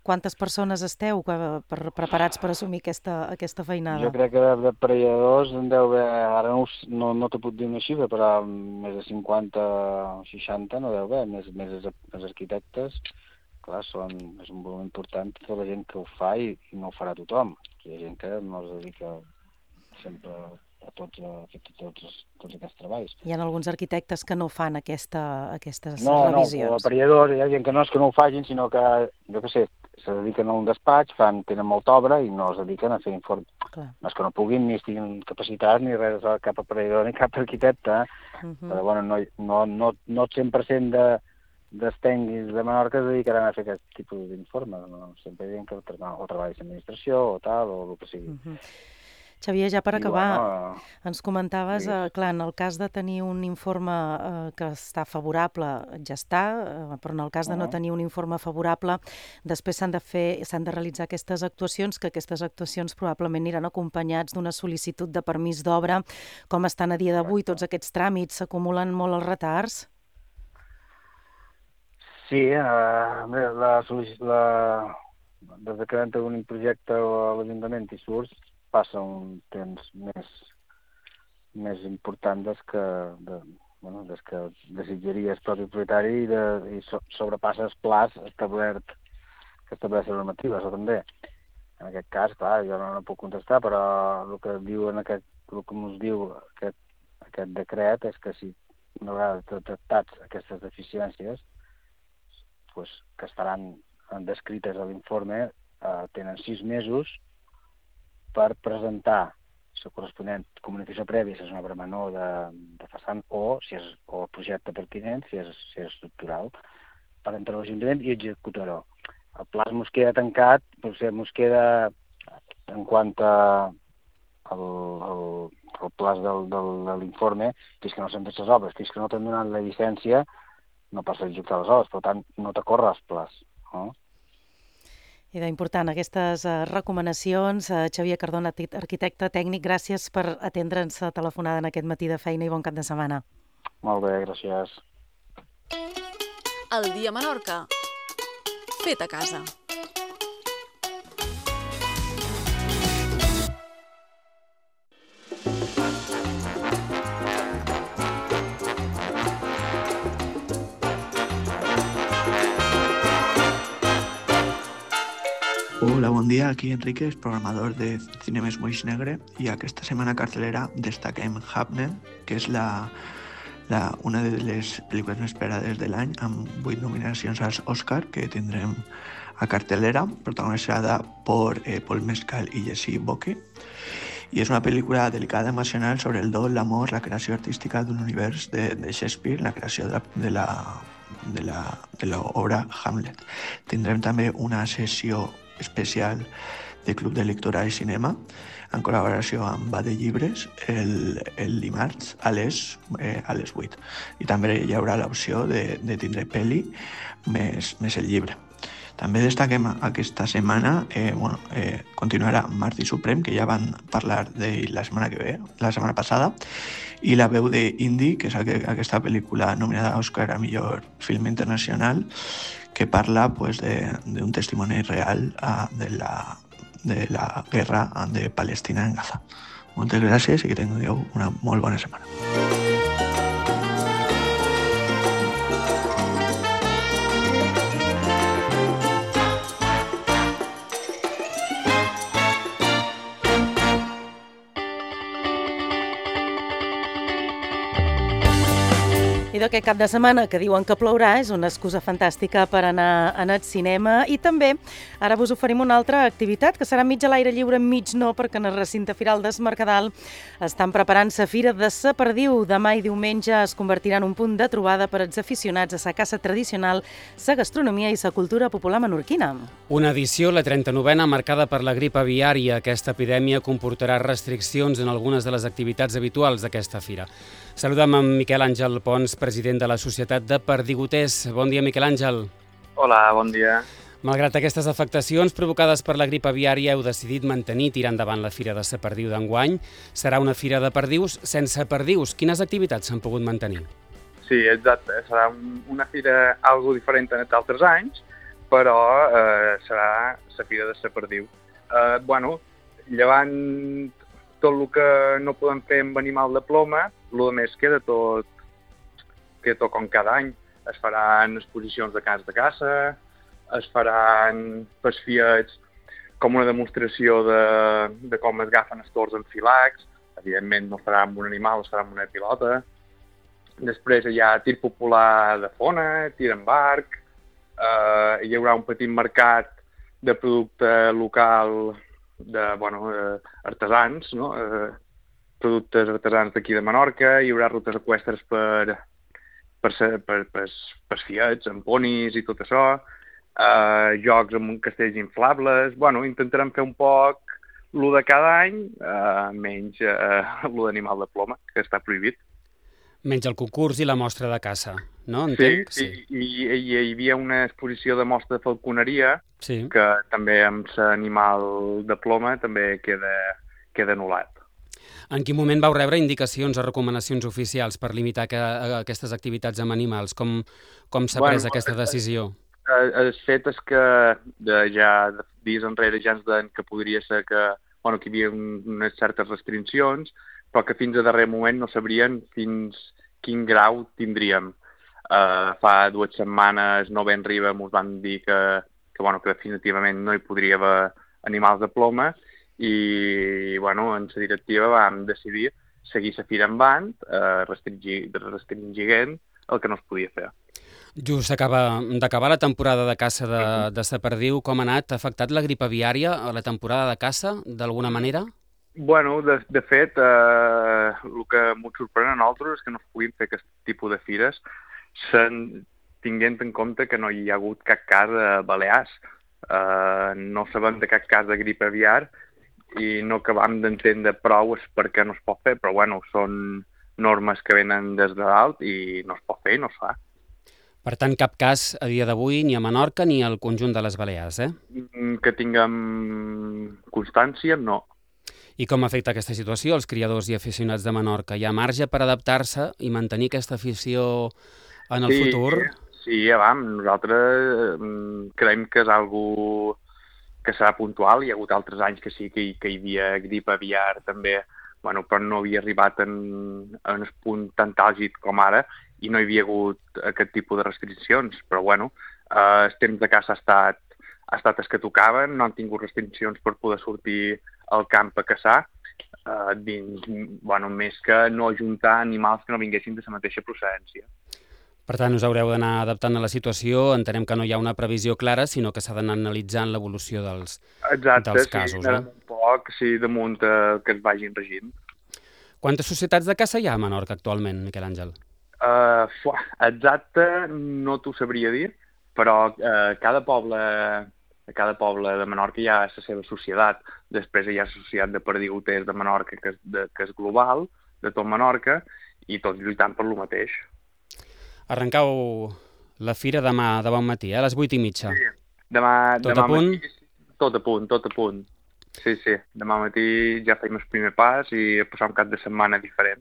quantes persones esteu preparats per assumir aquesta feinada? Jo crec que de aparelladors en deu haver, ara no te puc dir una xifra, però més de cinquanta o seixanta no deu haver, més els arquitectes. Clar, és un volum important tota la gent que ho fa i no ho farà tothom. Hi ha gent que no es dedica sempre a tots aquests treballs. Hi ha alguns arquitectes que no fan aquestes revisions. No, no, aparelladors, hi ha gent que no és que no ho facin, sinó que, jo què sé, se dediquen a un despatx, tenen molta obra i no es dediquen a fer informes. No és que no puguin, ni estiguin capacitats, ni res, cap aparellador ni cap arquitecte, però bueno, no cent per cent de dels tècnics de Menorca es dedicaran a fer aquest tipus d'informes. Sempre diuen que o treballs d'administració o tal, o el que sigui. Xavier, ja per acabar, ens comentaves, clar, en el cas de tenir un informe que està favorable, ja està, però en el cas de no tenir un informe favorable, després s'han de fer, s'han de realitzar aquestes actuacions, que aquestes actuacions probablement aniran acompanyats d'una sol·licitud de permís d'obra. Com estan a dia d'avui tots aquests tràmits? S'acumulen molt els retards? Sí, des que entra un projecte a l'Ajuntament i surts, passa un temps més important des que desitjaria el propi propietari i sobrepassa el pla establert que estableix la normativa, això també. En aquest cas, clar, jo no puc contestar, però el que ens diu aquest decret és que si una vegada detectats aquestes deficiències, que estaran descrites a l'informe, tenen sis mesos per presentar la corresponent comunicació prèvia, si és una obra menor de façana, o si és el projecte pertinent, si és estructural, per entre l'Ajuntament i executar-ho. El pla ens queda tancat, potser ens queda, en quant al pla de l'informe, fins que no s'han fet les obres, fins que no t'han donat la llicència, no passa a executar les obres, per tant, no t'acorre els plans. Era important aquestes recomanacions. Xavier Cardona, arquitecte tècnic, gràcies per atendre'ns a telefonada en aquest matí de feina i bon cap de setmana. Molt bé, gràcies. El dia a Menorca. Fet a casa. Hola, bon dia, aquí Enrique, programador de Cinemes Moix Negre, i aquesta setmana a cartelera destaquem Hamlet, que és la, la, una de les pel·lícules més esperades de l'any, amb vuit nominacions als Oscar que tindrem a cartelera, protagonitzada per eh, Paul Mescal i Jessie Boque, i és una pel·lícula delicada, emocional, sobre el dol, l'amor, la creació artística d'un univers de, de Shakespeare, la creació de la, de la, de la, de l'obra Hamlet. Tindrem també una sessió especial de Club de Lectura i Cinema, en col·laboració amb Va de Llibres, el, el dimarts a les, eh, a les vuit. I també hi haurà l'opció de, de tindre pel·li més, més el llibre. També destaquem aquesta setmana, eh, bueno, eh, continuarà Martí Suprem, que ja van parlar d'ell la setmana que ve, la setmana passada, i La veu d'Indi, que és aquesta pel·lícula nominada a Òscar a millor film internacional, que parla pues, d'un testimoni real uh, de, la, de la guerra de Palestina en Gaza. Moltes gràcies i que tingueu una molt bona setmana. I d'aquest cap de setmana que diuen que plourà és una excusa fantàstica per anar al cinema, i també ara vos oferim una altra activitat que serà mig a l'aire lliure, mig no, perquè en el recinte firal des Mercadal estan preparant la Fira de la Perdiu. Demà i diumenge es convertirà en un punt de trobada per als aficionats a la caça tradicional, la gastronomia i la cultura popular menorquina. Una edició, la trenta-novena, marcada per la grip aviària. Aquesta epidèmia comportarà restriccions en algunes de les activitats habituals d'aquesta fira. Saludem amb Miquel Àngel Pons, president de la Societat de Perdigoters. Bon dia, Miquel Àngel. Hola, bon dia. Malgrat aquestes afectacions provocades per la grip aviària, heu decidit mantenir i tirar endavant la Fira de la Perdiu d'enguany. Serà una fira de perdius sense perdius. Quines activitats s'han pogut mantenir? Sí, exacte. Serà una fira algo diferent en els altres anys, però eh, serà la fira de la perdiu. Eh, bueno, llevant tot el que no podem fer amb animal de ploma, el de més queda tot, queda tot com cada any. Es faran exposicions de cas de caça, es faran pasfiets com una demostració de, de com es agafen els tors enfilats. Evidentment no es farà amb un animal, es farà amb una pilota. Després hi ha tir popular de fona, tir amb arc, eh, hi haurà un petit mercat de producte local de, bueno, eh, artesans, no? eh, productes artesans d'aquí de Menorca, hi haurà rutes eqüestres per, per, per, per, per, per fiets, amb ponis i tot això, eh, jocs amb castells inflables. Bueno, intentarem fer un poc lo de cada any, eh, menys eh, lo d'animal de ploma, que està prohibit. Menys el concurs i la mostra de caça, no? Entenc? Sí, sí. I, i, i hi havia una exposició de mostra de falconeria, sí, que també amb l'animal de ploma també queda, queda anul·lat. En quin moment vau rebre indicacions o recomanacions oficials per limitar que, aquestes activitats amb animals? Com, com s'ha Bueno, pres aquesta decisió? El, el fet és que de, ja de dies enrere ja ens deien que podria ser que, bueno, que hi havia un, unes certes restriccions, però que fins a darrer moment no sabrien fins quin grau tindríem. Uh, fa dues setmanes no ben riba ens van dir que, que, bueno, que definitivament no hi podria haver animals de ploma i bueno, en la directiva vam decidir seguir la fira en band, uh, restringir, restringint el que no es podia fer. Just acaba d'acabar la temporada de caça de, de sa perdiu. Com ha anat? Ha afectat la grip aviària a la temporada de caça, d'alguna manera? Bueno, de, de fet, eh, el que ens sorprèn a nosaltres és que no es puguin fer aquest tipus de fires tinguent en compte que no hi ha hagut cap cas a Balears. Eh, no sabem de cap cas de grip aviar i no acabam d'entendre prou per què no es pot fer, però bueno, són normes que venen des de dalt i no es pot fer i no es fa. Per tant, cap cas a dia d'avui ni a Menorca ni al conjunt de les Balears, eh? Que tinguem constància, no. I com afecta aquesta situació als criadors i aficionats de Menorca? Hi ha marge per adaptar-se i mantenir aquesta afició en el sí, futur? Sí, ja vam. Nosaltres eh, creiem que és algo que serà puntual. Hi ha hagut altres anys que sí que hi, que hi havia grip aviar també, bueno, però no havia arribat en, en un punt tan àlgid com ara i no hi havia hagut aquest tipus de restriccions. Però bueno, eh, el temps de caça ha estat, ha estat el que tocaven, no han tingut restriccions per poder sortir al camp a caçar, eh, dins, bueno, més que no ajuntar animals que no vinguessin de la mateixa procedència. Per tant, us haureu d'anar adaptant a la situació. Entenem que no hi ha una previsió clara, sinó que s'ha d'anar analitzant l'evolució dels, Exacte, dels sí, casos. Exacte, sí, un poc, sí, damunt eh, que es vagin regint. Quantes societats de caça hi ha a Menorca actualment, Miquel Àngel? Uh, fuà, exacte no t'ho sabria dir, però uh, cada poble... A cada poble de Menorca hi ha la seva societat. Després hi ha la societat de perdiuters de Menorca, que és, de, que és global, de tot Menorca, i tots lluitant per lo mateix. Arrencau la fira demà de bon matí, eh? A les vuit i mitja. Sí, demà, tot demà a punt? Matí, tot a punt, tot a punt. Sí, sí, demà matí ja feim el primer pas i passar un cap de setmana diferent.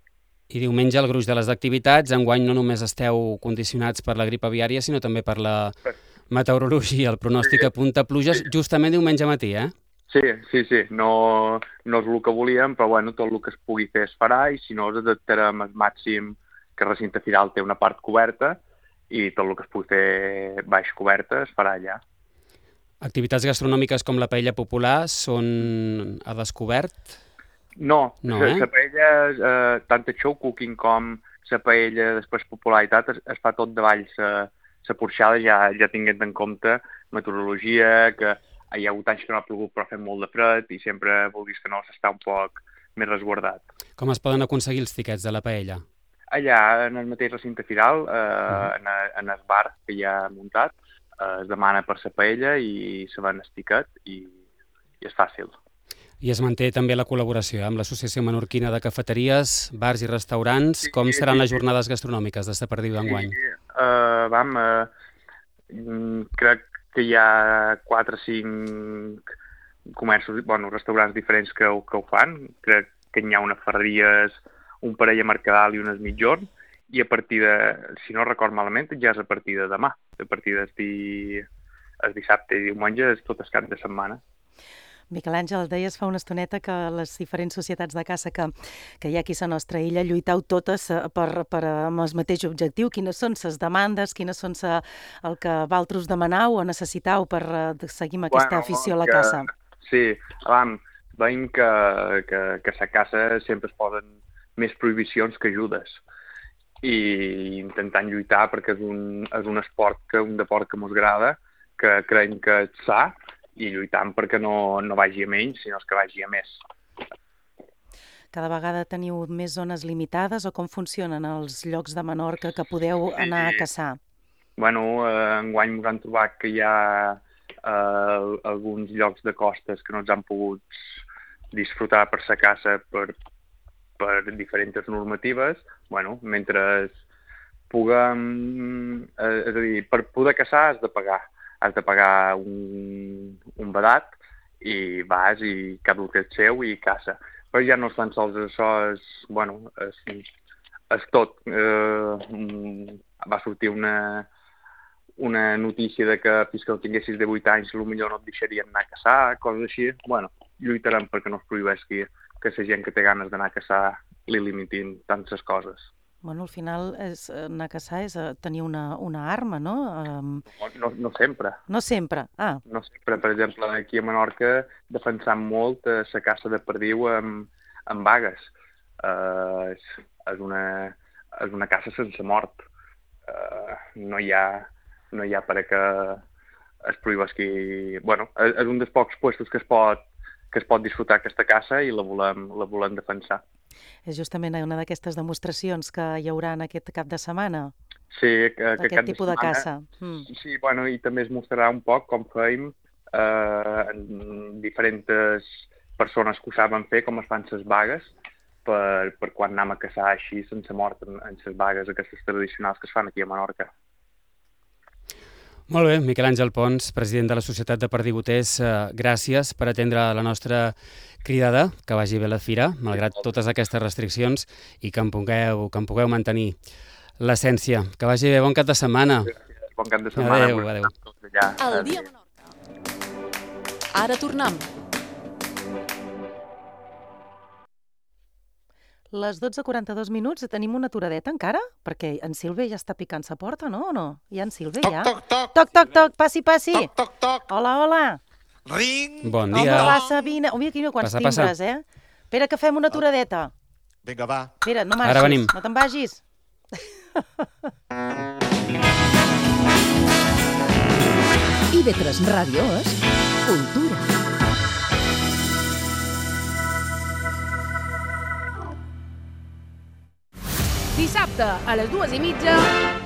I diumenge el gruix de les activitats. Enguany no només esteu condicionats per la grip aviària, sinó també per la meteorologia. El pronòstic sí, apunta pluges sí, justament diumenge matí, eh? Sí, sí, sí. No, no és el que volíem, però bueno, tot el que es pugui fer es farà i si no es adaptarem al màxim que el recinte firal té una part coberta i tot el que es pugui fer baix coberta es farà allà. Activitats gastronòmiques com la paella popular són a descobert? No, no la, eh? la paella, eh, tant el show cooking com la paella després popularitat es, es fa tot davall la, la porxada, ja, ja tinguent en compte meteorologia, que hi ha hagut anys que no ha plogut però ha fet molt de fred i sempre vulguis que no s'està un poc més resguardat. Com es poden aconseguir els tiquets de la paella? Allà, en el mateix recinte firal, eh, uh-huh. en, en el bar que hi ha muntat, eh, es demana per la paella i se ven el tiquet i, i és fàcil. I es manté també la col·laboració amb l'Associació Menorquina de Cafeteries, Bars i Restaurants. Sí, Com seran sí, les jornades gastronòmiques de sa perdiu d'enguany? Sí, uh, vam, uh, crec que hi ha quatre o cinc comerços, bueno, restaurants diferents que, que ho fan. Crec que hi ha unes ferreries, un parell a Mercadal i unes mitjorn, i a partir de, si no record malament, ja és a partir de demà, a partir del el dissabte i diumenge és tot el cap de setmana. Miquel Àngel, deies fa una estoneta que les diferents societats de caça que, que hi ha aquí a la nostra illa lluiteu totes per, per amb el mateix objectiu. Quines són les demandes, quines són sa, el que vosaltres demanau o necessitau per seguir amb aquesta bueno, afició a la que, caça? Sí, vam, veiem que, que, que la caça sempre es posen més prohibicions que ajudes i intentant lluitar perquè és un, és un esport, que un deport que mos agrada, que creiem que és sa, i lluitant perquè no, no vagi a menys, sinó que vagi a més. Cada vegada teniu més zones limitades o com funcionen els llocs de Menorca que podeu sí. anar a caçar? Bueno, eh, enguany ens han trobat que hi ha eh, alguns llocs de costes que no ens han pogut disfrutar per la caça per, per diferents normatives. Bueno, mentre puguem... Eh, és a dir, per poder caçar has de pagar. has de pagar un, un badat i vas i cada un que és seu i caça. Però ja no és tan sols això, és, bueno, és, és tot. Eh, va sortir una, una notícia de que fins que no tinguessis de vuit anys potser no et deixarien anar a caçar, coses així. Bueno, lluitarem perquè no es prohibeixi que la gent que té ganes d'anar a caçar li limitin tantes coses. Bueno, al final és, anar a caçar és tenir una, una arma, no? Um... No, no? No sempre. No sempre, ah. No sempre. Per exemple, aquí a Menorca defensam molt la caça de perdiu amb, amb vagues. Uh, és, és, una, és una caça sense mort. Uh, no, hi ha, no hi ha per a que es prohibeixi... Bueno, és, és un dels pocs puestos que es pot, que es pot disfrutar aquesta caça i la volem, la volem defensar. És justament una d'aquestes demostracions que hi haurà en aquest cap de setmana? Sí, que, que aquest tipus de, de caça. Mm. Sí, bueno, i també es mostrarà un poc com fèiem eh, en diferents persones que ho saben fer, com es fan les vagues, per, per quan anem a caçar així sense mort en, en les vagues aquestes tradicionals que es fan aquí a Menorca. Molt bé, Miquel Àngel Pons, president de la Societat de Perdigoters, eh, gràcies per atendre la nostra cridada, que vagi bé la fira, malgrat totes aquestes restriccions, i que en pugueu, que en pugueu mantenir l'essència. Que vagi bé, bon cap de setmana. Gràcies, bon cap de setmana. Adéu, adéu. El dia Menorca. Ara tornem. Les dotze quaranta-dos minuts, tenim una aturadeta encara? Perquè en Silve ja està picant sa porta, no? O no? Hi ha en Silve, ja? Toc, toc, toc. Toc, toc, toc, passi, passi. Toc, toc, toc. Hola, hola. Ring. Bon dia. Home, passa, vine. Oh, mira, aquí no quants passa, timbres, passa. eh? Espera que fem una aturadeta. Vinga, va. Mira, no marxis. Ara venim. No te'n vagis. I ve tres Ràdio és Cultura. Dissabte, a les dues i mitja...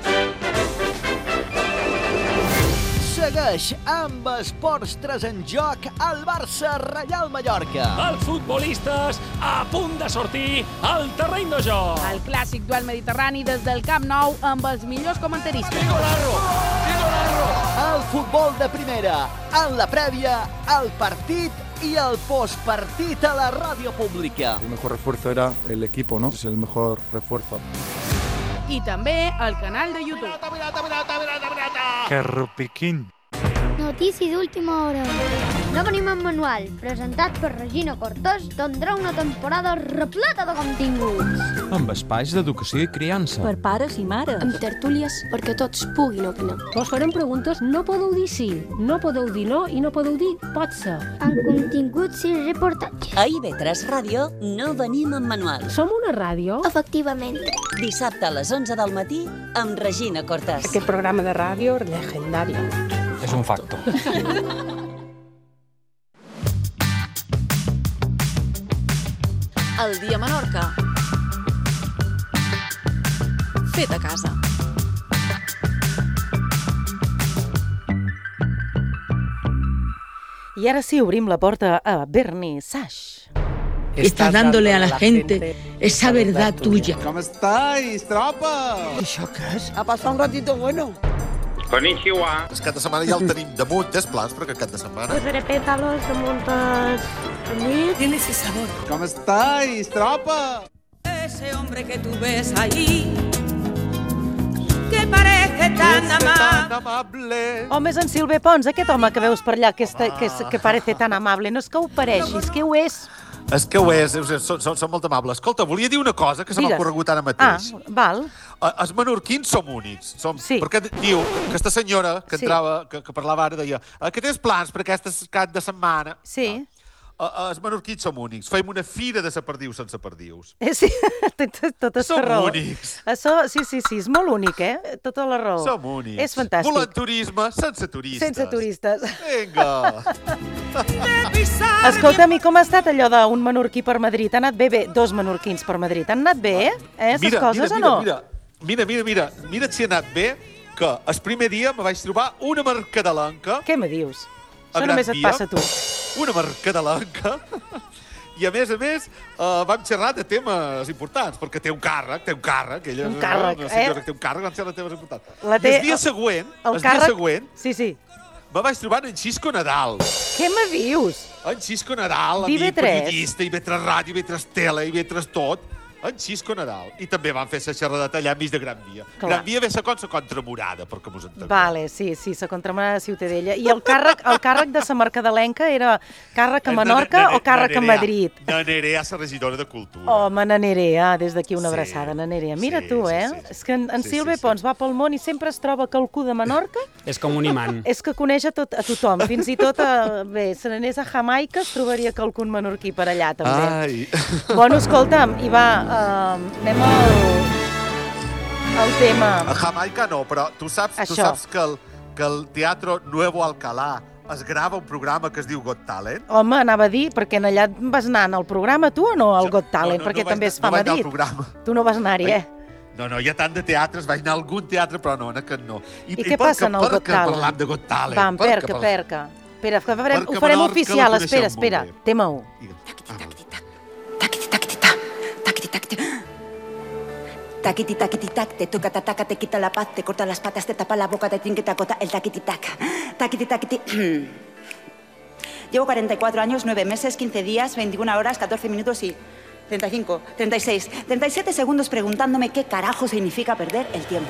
Segueix amb Esports tres en joc al Barça Reial Mallorca. Els futbolistes a punt de sortir al terreny de joc. El clàssic duel mediterrani des del Camp Nou amb els millors comentaristes. Golazo! Golazo! El futbol de primera, en la prèvia, el partit y el postpartit a la radio pública. El mejor refuerzo era el equipo, ¿no? Es el mejor refuerzo. I també al canal de YouTube. Que rupiquín. Notícies d'última hora. No venim en manual, presentat per Regina Cortés, tindrà una temporada repleta de continguts. Amb espais d'educació i criança. Per pares i mares. Amb tertúlies perquè tots puguin opinar. Vos farem preguntes, no podeu dir sí, no podeu dir no i no podeu dir pot ser. Amb continguts i reportatges. A I V tres Ràdio no venim en manual. Som una ràdio? Efectivament. Dissabte a les onze del matí amb Regina Cortés. Aquest programa de ràdio legendari. És un facto. El dia Menorca. Fet a casa. Y ahora sí, abrim la porta a Bernie Sash. Estás dándole a la gente esa verdad tuya. ¿Cómo estáis, tropa? ¿Això què és? Ha passat un ratito bueno. Konnichiwa. Aquest cap de setmana ja el tenim damunt, tens plans per aquest cap de setmana? Posaré pétalos damunt el llit. Tiene ese sabor. ¿Cómo estáis, tropa? Ese hombre que tú ves ahí, que parece parece tan amable. Home, és en Silver Pons, aquest home que veus per allà, que, és, que, és, que parece tan amable. No és que ho pareixi, és que ho és. És que ho és, són, són, són molt amables. Escolta, volia dir una cosa que se m'ha corregut ara mateix. Ah, val. Els menorquins som únics. Som, sí. Perquè diu, aquesta senyora que entrava, sí. que, que parlava ara, deia que tens plans per aquest cap de setmana. Sí. No. Els menorquins som únics. Fem una fira de saperdius sense perdius. Eh, sí, tota som raó. Som únics. Això, sí, sí, sí, és molt únic, eh? Tota la raó. Som únics. És fantàstic. Volem turisme sense turistes. Sense turistes. Vinga. Escolta'm, i com ha estat allò d'un menorquí per Madrid? Ha anat bé, bé? Dos menorquins per Madrid. Han anat bé, eh? eh mira, coses mira, o no? Mira, mira, mira, mira, mira si ha anat bé, que el primer dia me vaig trobar una mercadelenca. Què me dius? Això només et passa a tu. Una mercadelenca. I, a més a més, uh, vam xerrar de temes importants, perquè té un càrrec, té un càrrec. Ella, un càrrec, no, eh? No sé, té un càrrec, van ser temes importants. La té, I el dia següent, el, el, el càrrec... dia següent, sí, sí. me vaig trobar en Xisco Nadal. Què me dius? En Xisco Nadal, amic periodista, i ve tres ràdio, i ve tres tele, i ve tres tot. En Xisco Nadal. I també van fer la xerradeta allà enmig de Gran Via. Clar. Gran Via ve la con, la contramurada, perquè mos entenguem. Vale, sí, sí, la contramurada de Ciutadella. I el càrrec, el càrrec de la mercadelenca era càrrec a Menorca o càrrec a Madrid? Na Nerea, la regidora de Cultura. Home, na Nerea, des d'aquí una abraçada, na Nerea. Mira tu, eh? És que en Silver Pons va pel món i sempre es troba qualcú de Menorca. És com un imant. És que coneix a, tot, a tothom, fins i tot, a, bé, se n'anés a Jamaica, es trobaria qualcun menorquí per allà, també. Ai. Bueno, escolta'm, i va, uh, anem al, al tema. A Jamaica no, però tu saps, tu saps que, el, que el Teatro Nuevo Alcalá es grava un programa que es diu Got Talent? Home, anava a dir, perquè en allà vas anar al programa, tu, o no, al Got Talent? No, no, perquè no també vaig, es fa no a Madrid. No programa. Tu no vas anar-hi, eh? No, no, hi ha tant de teatres, vaig anar a algun teatre, però no, en aquest no. I, I què passa en el Got Talent? Per parlam de Got Talent. Va, perca, perca. Espera, ho farem, ho farem oficial, espera, espera. Tema u. Taquiti, taquiti, tac, te toca, te ataca, te quita la paz, te corta las patas, te tapa la boca, te tiene que te acota el taquiti, tac. Taquiti, taquiti. Llevo cuarenta y cuatro años, nueve meses, quince días, veintiuna horas, catorce minutos y treinta y cinco, treinta y seis, treinta y siete segundos preguntándome qué carajo significa perder el tiempo.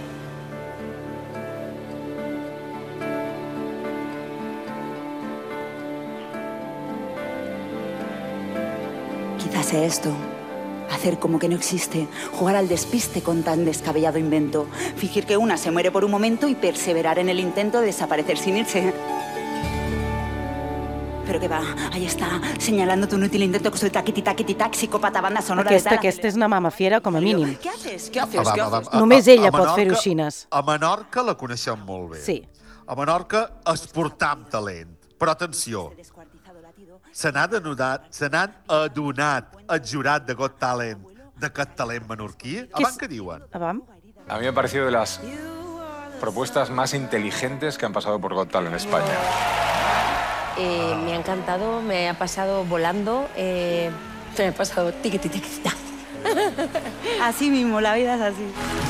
Quizás sea esto. Hacer como que no existe, jugar al despiste con tan descabellado invento, fingir que una se muere por un momento y perseverar en el intento de desaparecer sin irse. Pero que va, ahí está, señalando tu inútil intento con su taquiti, taquiti, tac, psicòpata, banda sonora... Aquesta, aquesta és una mama fiera, com a mínim. Què haces? Què haces? Què haces? Només ella pot fer-ho xines. A Menorca la coneixem molt bé. Sí. A Menorca es portar amb talent. Però atenció, se n'han adonat, se n'han adonat el jurat de Got Talent d'aquest talent menorquí? Abans què diuen? Abans? A mí me ha parecido de las propuestas más inteligentes que han pasado por Got Talent en España. Eh, me ha encantado, me ha pasado volando, eh, me ha pasado tiquiti, tiquiti, tac. Así mismo, la vida es así.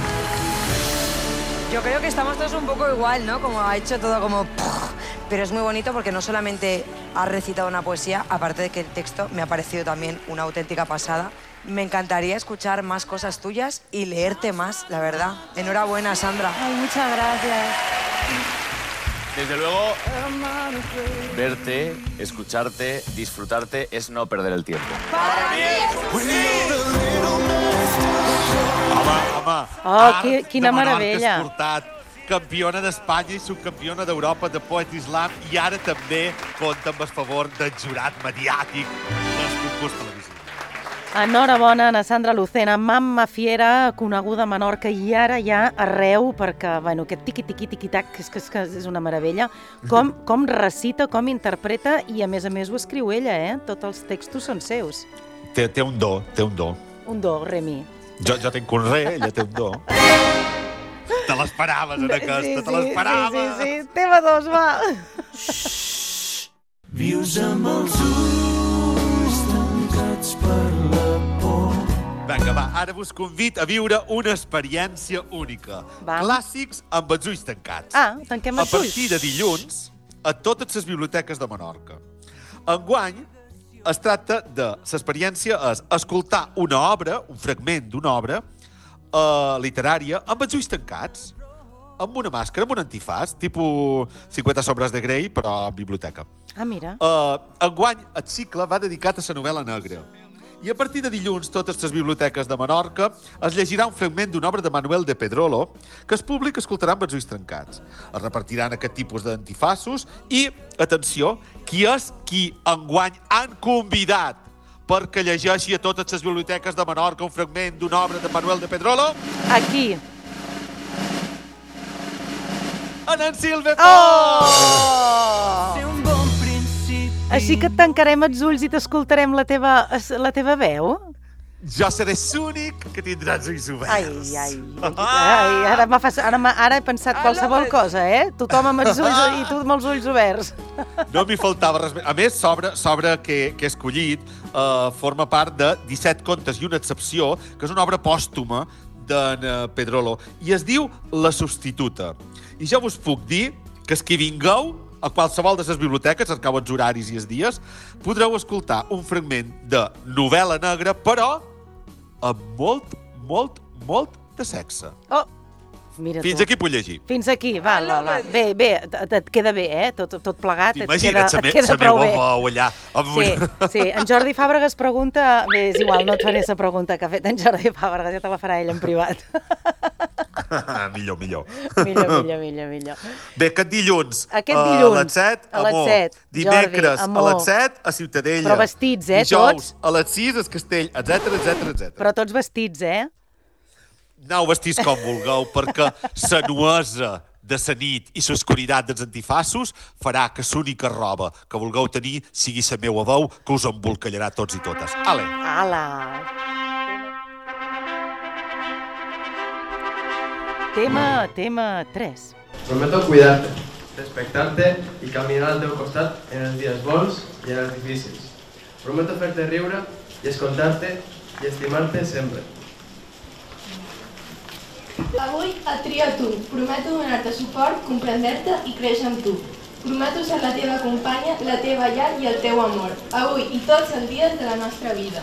Yo creo que estamos todos un poco igual, ¿no? Como ha hecho todo como... Pero es muy bonito porque no solamente has recitado una poesía, aparte de que el texto me ha parecido también una auténtica pasada. Me encantaría escuchar más cosas tuyas y leerte más, la verdad. Enhorabuena, Sandra. Ay, muchas gracias. Desde luego, verte, escucharte, disfrutarte es no perder el tiempo. ¡Para mí! Home, home. Oh, qui, quina meravella. Has portat campiona d'Espanya i subcampiona d'Europa de Poet Islam i ara també compta amb el favor del jurat mediàtic dels concurs televisius. Enhorabona, Ana Sandra Lucena, mamma fiera, coneguda a Menorca i ara ja arreu, perquè, bueno, aquest tiqui-tiqui-tiqui-tac és que, és que és una meravella, com, com recita, com interpreta i, a més a més, ho escriu ella, eh? Tots els textos són seus. Té, té un do, té un do. Un do, Remi. Jo, jo tinc un re, ella té un do. Te l'esperaves, en aquesta, sí, te l'esperaves. Sí, sí, sí, tema dos, va. Vius amb els ulls tancats per la por. Vinga, va, ara vos convido a viure una experiència única. Va. Clàssics amb els ulls tancats. Ah, tanquem els ulls. A partir de dilluns, a totes les biblioteques de Menorca. Enguany, es tracta de... L'experiència és escoltar una obra, un fragment d'una obra, Uh, literària, amb els ulls tancats. amb una màscara, amb un antifàs, tipus cinquanta sombres de Grey, però en biblioteca. Ah, mira. Uh, enguany, el cicle va dedicat a la novel·la negra. I a partir de dilluns, totes les biblioteques de Menorca es llegirà un fragment d'una obra de Manuel de Pedrolo que es públic escoltarà amb els ulls trencats. Es repartiran aquest tipus d'antifassos i, atenció, qui és qui enguany han convidat perquè llegeixi a totes les biblioteques de Menorca un fragment d'una obra de Manuel de Pedrolo? Aquí. En en Silve Oh! Així que et tancarem els ulls i t'escoltarem la teva, la teva veu? Jo seré l'únic que tindrà els ulls oberts. Ai, ai, ai, ara, fa, ara, ara he pensat qualsevol cosa, eh? Tothom amb els ulls i tu amb els ulls oberts. No m'hi faltava res més. A més, s'obra que, que he escollit uh, forma part de disset contes i una excepció, que és una obra pòstuma d'en uh, Pedrolo, i es diu La substituta. I ja vos puc dir que els que vingueu a qualsevol de les biblioteques, cercau els horaris i els dies, podreu escoltar un fragment de novel·la negra, però amb molt, molt, molt de sexe. Oh, mira Fins tu. aquí puc llegir. Fins aquí, va, va, va. Bé, bé, et queda bé, eh? Tot, tot plegat, et queda, Imagina't, et queda prou bé. veu allà. Sí, sí, en Jordi Fàbregas pregunta... Bé, és igual, no et faré la pregunta que ha fet en Jordi Fàbregas, ja te la farà ell en privat. millor, millor. Millor, millor, millor, millor. Bé, aquest dilluns, Aquest dilluns, a les set, a les Amor. set, Dimecres, Jordi, Amor. a les set, a Ciutadella. Però vestits, eh, Dijous, tots? a les sis, a Castell, etcètera, etcètera, etcètera. Però tots vestits, eh? Aneu vestits com vulgueu, perquè la nuesa de la nit i l'oscuritat dels antifassos farà que l'única roba que vulgueu tenir sigui la meua veu, que us embolcallarà tots i totes. Ale! Ala! Tema, tema tres. Prometo cuidarte, respectarte y caminar al teu costat en els dies bons i en els difícils. Prometo fer-te riure i escoltar-te i estimar-te sempre. Avui et tria a tu. Prometo donar-te suport, comprendre-te i créixer amb tu. Prometo ser la teva companya, la teva llar i el teu amor. Avui i tots els dies de la nostra vida.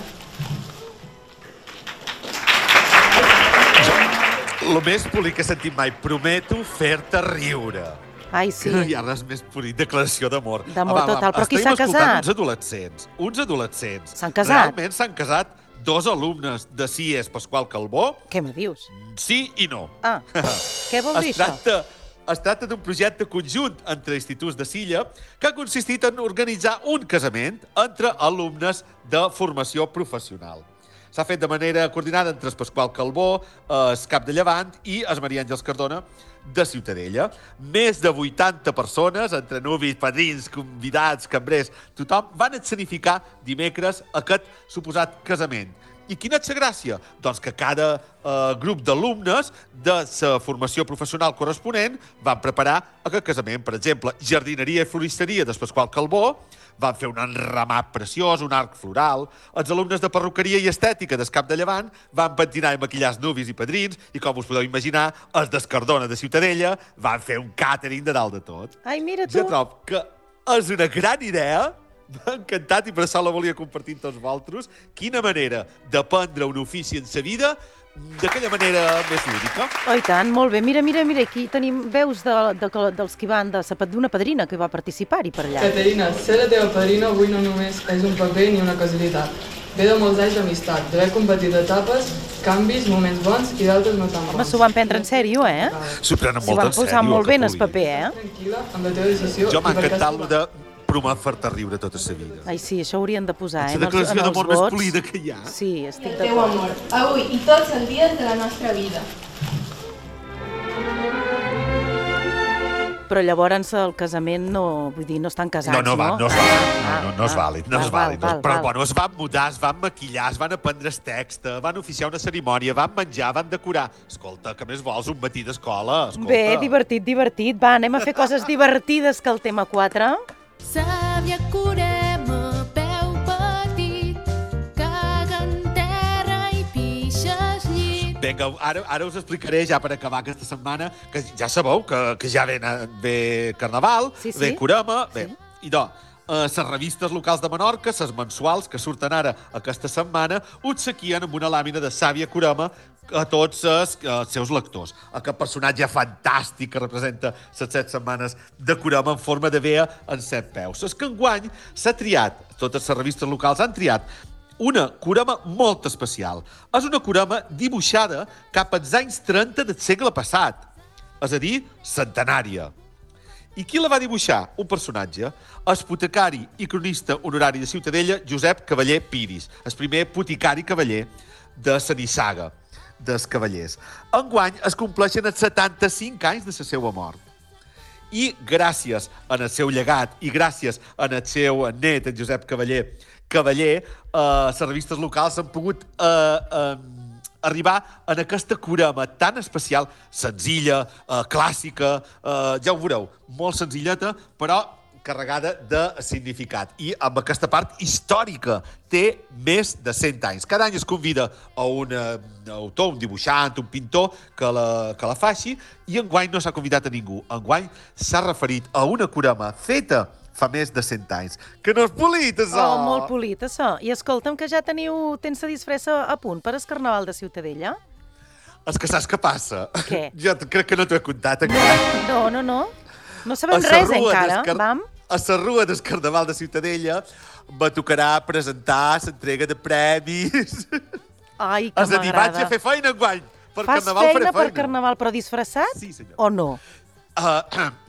El més polit que he sentit mai. Prometo fer-te riure. Ai, sí. Que no hi ha res més polit. Declaració d'amor. D'amor total. Però qui s'ha casat? Estem escoltant uns adolescents. Uns adolescents. S'han casat? Realment s'han casat dos alumnes de C I E S Pasqual Calbó. Què me dius? Sí i no. Ah, què vol dir es això? tracta, es tracta d'un projecte conjunt entre instituts de Silla que ha consistit en organitzar un casament entre alumnes de formació professional. S'ha fet de manera coordinada entre el Pasqual Calbó, el Cap de Llevant i el Maria Àngels Cardona de Ciutadella. Més de vuitanta persones, entre nuvis, padrins, convidats, cambrers, tothom van escenificar dimecres aquest suposat casament. I quina és la gràcia? Doncs que cada eh, grup d'alumnes de la formació professional corresponent van preparar aquest casament. Per exemple, jardineria i floristeria del Pasqual Calbó van fer un enramat preciós, un arc floral. Els alumnes de perruqueria i estètica del Cap de Llevant van pentinar i maquillar els nuvis i padrins i, com us podeu imaginar, els d'Escardona de Ciutadella van fer un càtering de dalt de tot. Ai, mira tu. Jo trobo que és una gran idea. M'ha encantat i per això la volia compartir amb tots vosaltres. Quina manera d'aprendre un ofici en sa vida d'aquella manera més lúdica. Oh, i tant, molt bé. Mira, mira, mira, aquí tenim veus de, de, dels que van d'una padrina que va participar-hi per allà. Caterina, ser la teva padrina avui no només és un paper ni una casualitat. Ve de molts anys d'amistat, d'haver competit etapes, canvis, moments bons i d'altres no tan bons. Home, s'ho van prendre en sèrio, eh? S'ho prenen S'ho molt van en sèrio. posar molt bé en el paper, eh? Tranquil·la amb la teva decisió. Jo m'ha encantat el de promet fer-te riure tota sa vida. Ai, sí, això haurien de posar, eh? És la declaració d'amor més polida que hi ha. Sí, estic El teu amor, avui i tots els dies de la nostra vida. Però llavors el casament no, vull dir, no estan casats, No, no, va, no és vàlid, no, no, no és vàlid, no és vàlid. val, Però val. bueno, es van mudar, es van maquillar, es van aprendre el text, van oficiar una cerimònia, van menjar, van decorar. Escolta, que més vols, un matí d'escola? Escolta. Bé, divertit, divertit. Va, anem a fer coses divertides que el tema quatre. Sàvia curem a peu petit, caga en terra i pixes llit. Vinga, ara, ara us explicaré, ja per acabar aquesta setmana, que ja sabeu que, que ja ve, ve Carnaval, Sí, sí. ve Curema, bé, idò, les revistes locals de Menorca, les mensuals que surten ara aquesta setmana, obsequien amb una làmina de Sàvia Curema a tots els, els seus lectors. Aquest personatge fantàstic que representa les set setmanes de Kurama en forma de vea en set peus. És que enguany s'ha triat, totes les revistes locals han triat, una Kurama molt especial. És una Kurama dibuixada cap als anys trenta del segle passat, és a dir, centenària. I qui la va dibuixar? Un personatge, apotecari i cronista honorari de Ciutadella, Josep Cavaller Piris, el primer apoticari cavaller de la nissaga dels cavallers. Enguany es compleixen els setanta-cinc anys de la seva mort. I gràcies al seu llegat i gràcies al seu net, en Josep Cavaller, Cavaller, eh, les revistes locals han pogut eh, eh, arribar en aquesta Kurama tan especial, senzilla, eh, clàssica, eh, ja ho veureu, molt senzilleta, però carregada de significat. I amb aquesta part històrica té més de cent anys. Cada any es convida a un uh, autor, un dibuixant, un pintor que la, que la faci, i enguany no s'ha convidat a ningú. Enguany s'ha referit a una Kurama feta fa més de cent anys. Que no és polit, això! Oh, molt polit, això. I escolta'm, que ja teniu, tens la disfressa a punt per al Carnaval de Ciutadella? És que saps què passa? Què? Jo crec que no t'ho he contat encara. No, no, no. No sabem res encara, vam? A la rua del Carnaval de Ciutadella me tocarà presentar l'entrega de premis. Ai, que m'agrada. És a dir, vaig a fer feina enguany. Per Fas Carnaval faré feina feina. per Carnaval, però disfressat? Sí, senyor. O no? Uh,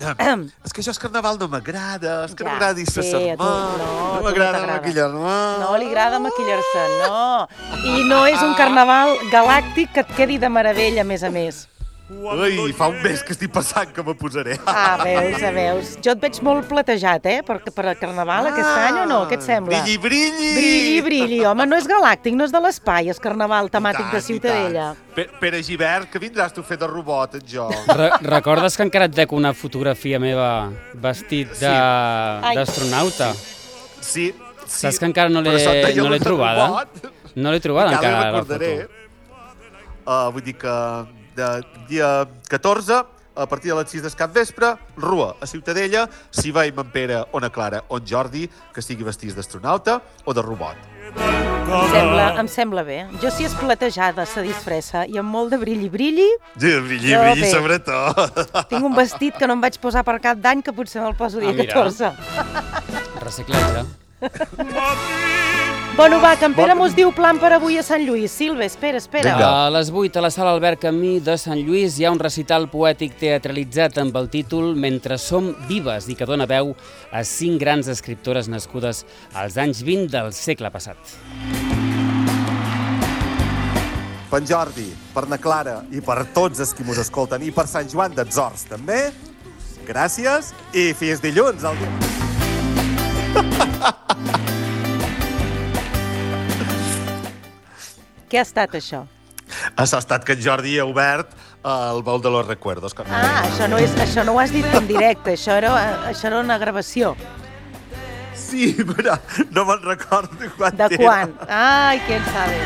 és que això el Carnaval no m'agrada, és que Ja, no m'agrada dir sí, sa a tu sermà, no, a tu no no m'agrada t'agrada. maquillar-me. No li agrada maquillar-se, no. I no és un Carnaval galàctic que et quedi de meravella, a més a més. Ui, fa un mes que estic pensant que me posaré. Ah, veus, a veus. Jo et veig molt platejat, eh? Per, per al Carnaval aquest any o no? Què et sembla? Brilli, brilli! Brilli, brilli. Home, no és galàctic, no és de l'espai, és Carnaval temàtic de Ciutadella. Per, Pere Givert, que vindràs tu a fer de robot, en jo. Re recordes que encara et dec una fotografia meva vestit de- Sí. d'astronauta? Sí, sí. Saps que encara no Per això et l'he deia no l'he lo de trobada? robot. No l'he trobada Encara encara, la la foto. recordaré. Uh, vull dir que de dia catorze, a partir de les sis del capvespre, Rua, a Ciutadella, si veiem en Pere o na Clara o en Jordi, que sigui vestits d'astronauta o de robot. Em sembla, em sembla bé. Jo sí és platejada, la disfressa, i amb molt de brilli, brilli. Sí, brilli, Jo brilli, bé. sobretot. Tinc un vestit que no em vaig posar per cap d'any, que potser me'l poso dia Ah, mira. catorze. Reciclatge. Bueno, va, que en Pere mos diu plan per avui a Sant Lluís. Silve, espera, espera. A les vuit a la sala Albert Camí de Sant Lluís hi ha un recital poètic teatralitzat amb el títol Mentre som vives i que dona veu a cinc grans escriptores nascudes als anys vint del segle passat. Per en Jordi, per na Clara i per tots els qui mos escolten i per Sant Joan dels Horts també, gràcies i fins dilluns. Al dia. Què ha estat, això? Ha estat que en Jordi ha obert el baúl de los recuerdos. Ah, això no, és, això no ho has dit en directe, això era, això era una gravació. Sí, però no me'n recordo quan De era. quan? Ai, quién sabe.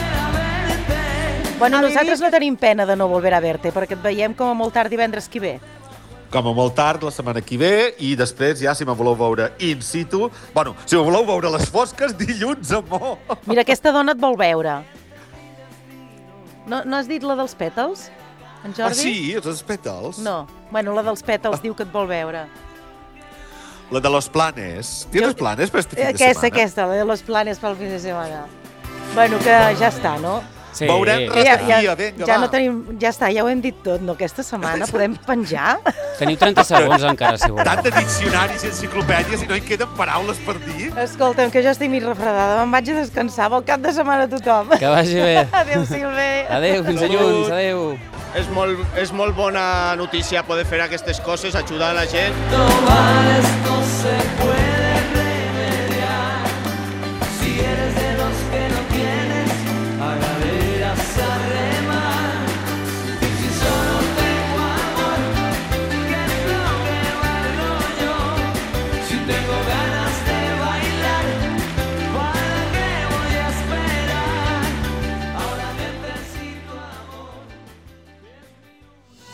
Bueno, nosaltres no tenim pena de no volver a verte, perquè et veiem com a molt tard divendres que ve. Com a molt tard, la setmana que ve, i després ja, si me voleu veure in situ... Bueno, si me voleu veure a les fosques, dilluns, amor! Mira, aquesta dona et vol veure. No, no has dit la dels pètals, en Jordi? Ah, sí? Els pètals? No. Bueno, la dels pètals diu que et vol veure. La de los planes. Tienes planes per este fin de Aquesta, setmana? aquesta, la de los planes pel fin de setmana. Bueno, que ja està, no? Sí. Veurem Ja, res ja, de dia, vinga, ja va. no tenim, ja està, ja ho hem dit tot, no? Aquesta setmana podem penjar? Teniu trenta segons encara, si voleu. Tant de diccionaris i enciclopèdies i no hi queden paraules per dir. Escolta'm, que jo estic mig refredada, me'n vaig a descansar, bon cap de setmana a tothom. Que vagi bé. Adéu, Silve. Adéu, fins dilluns, adéu. És molt, és molt bona notícia poder fer aquestes coses, ajudar a la gent. No va, esto se puede.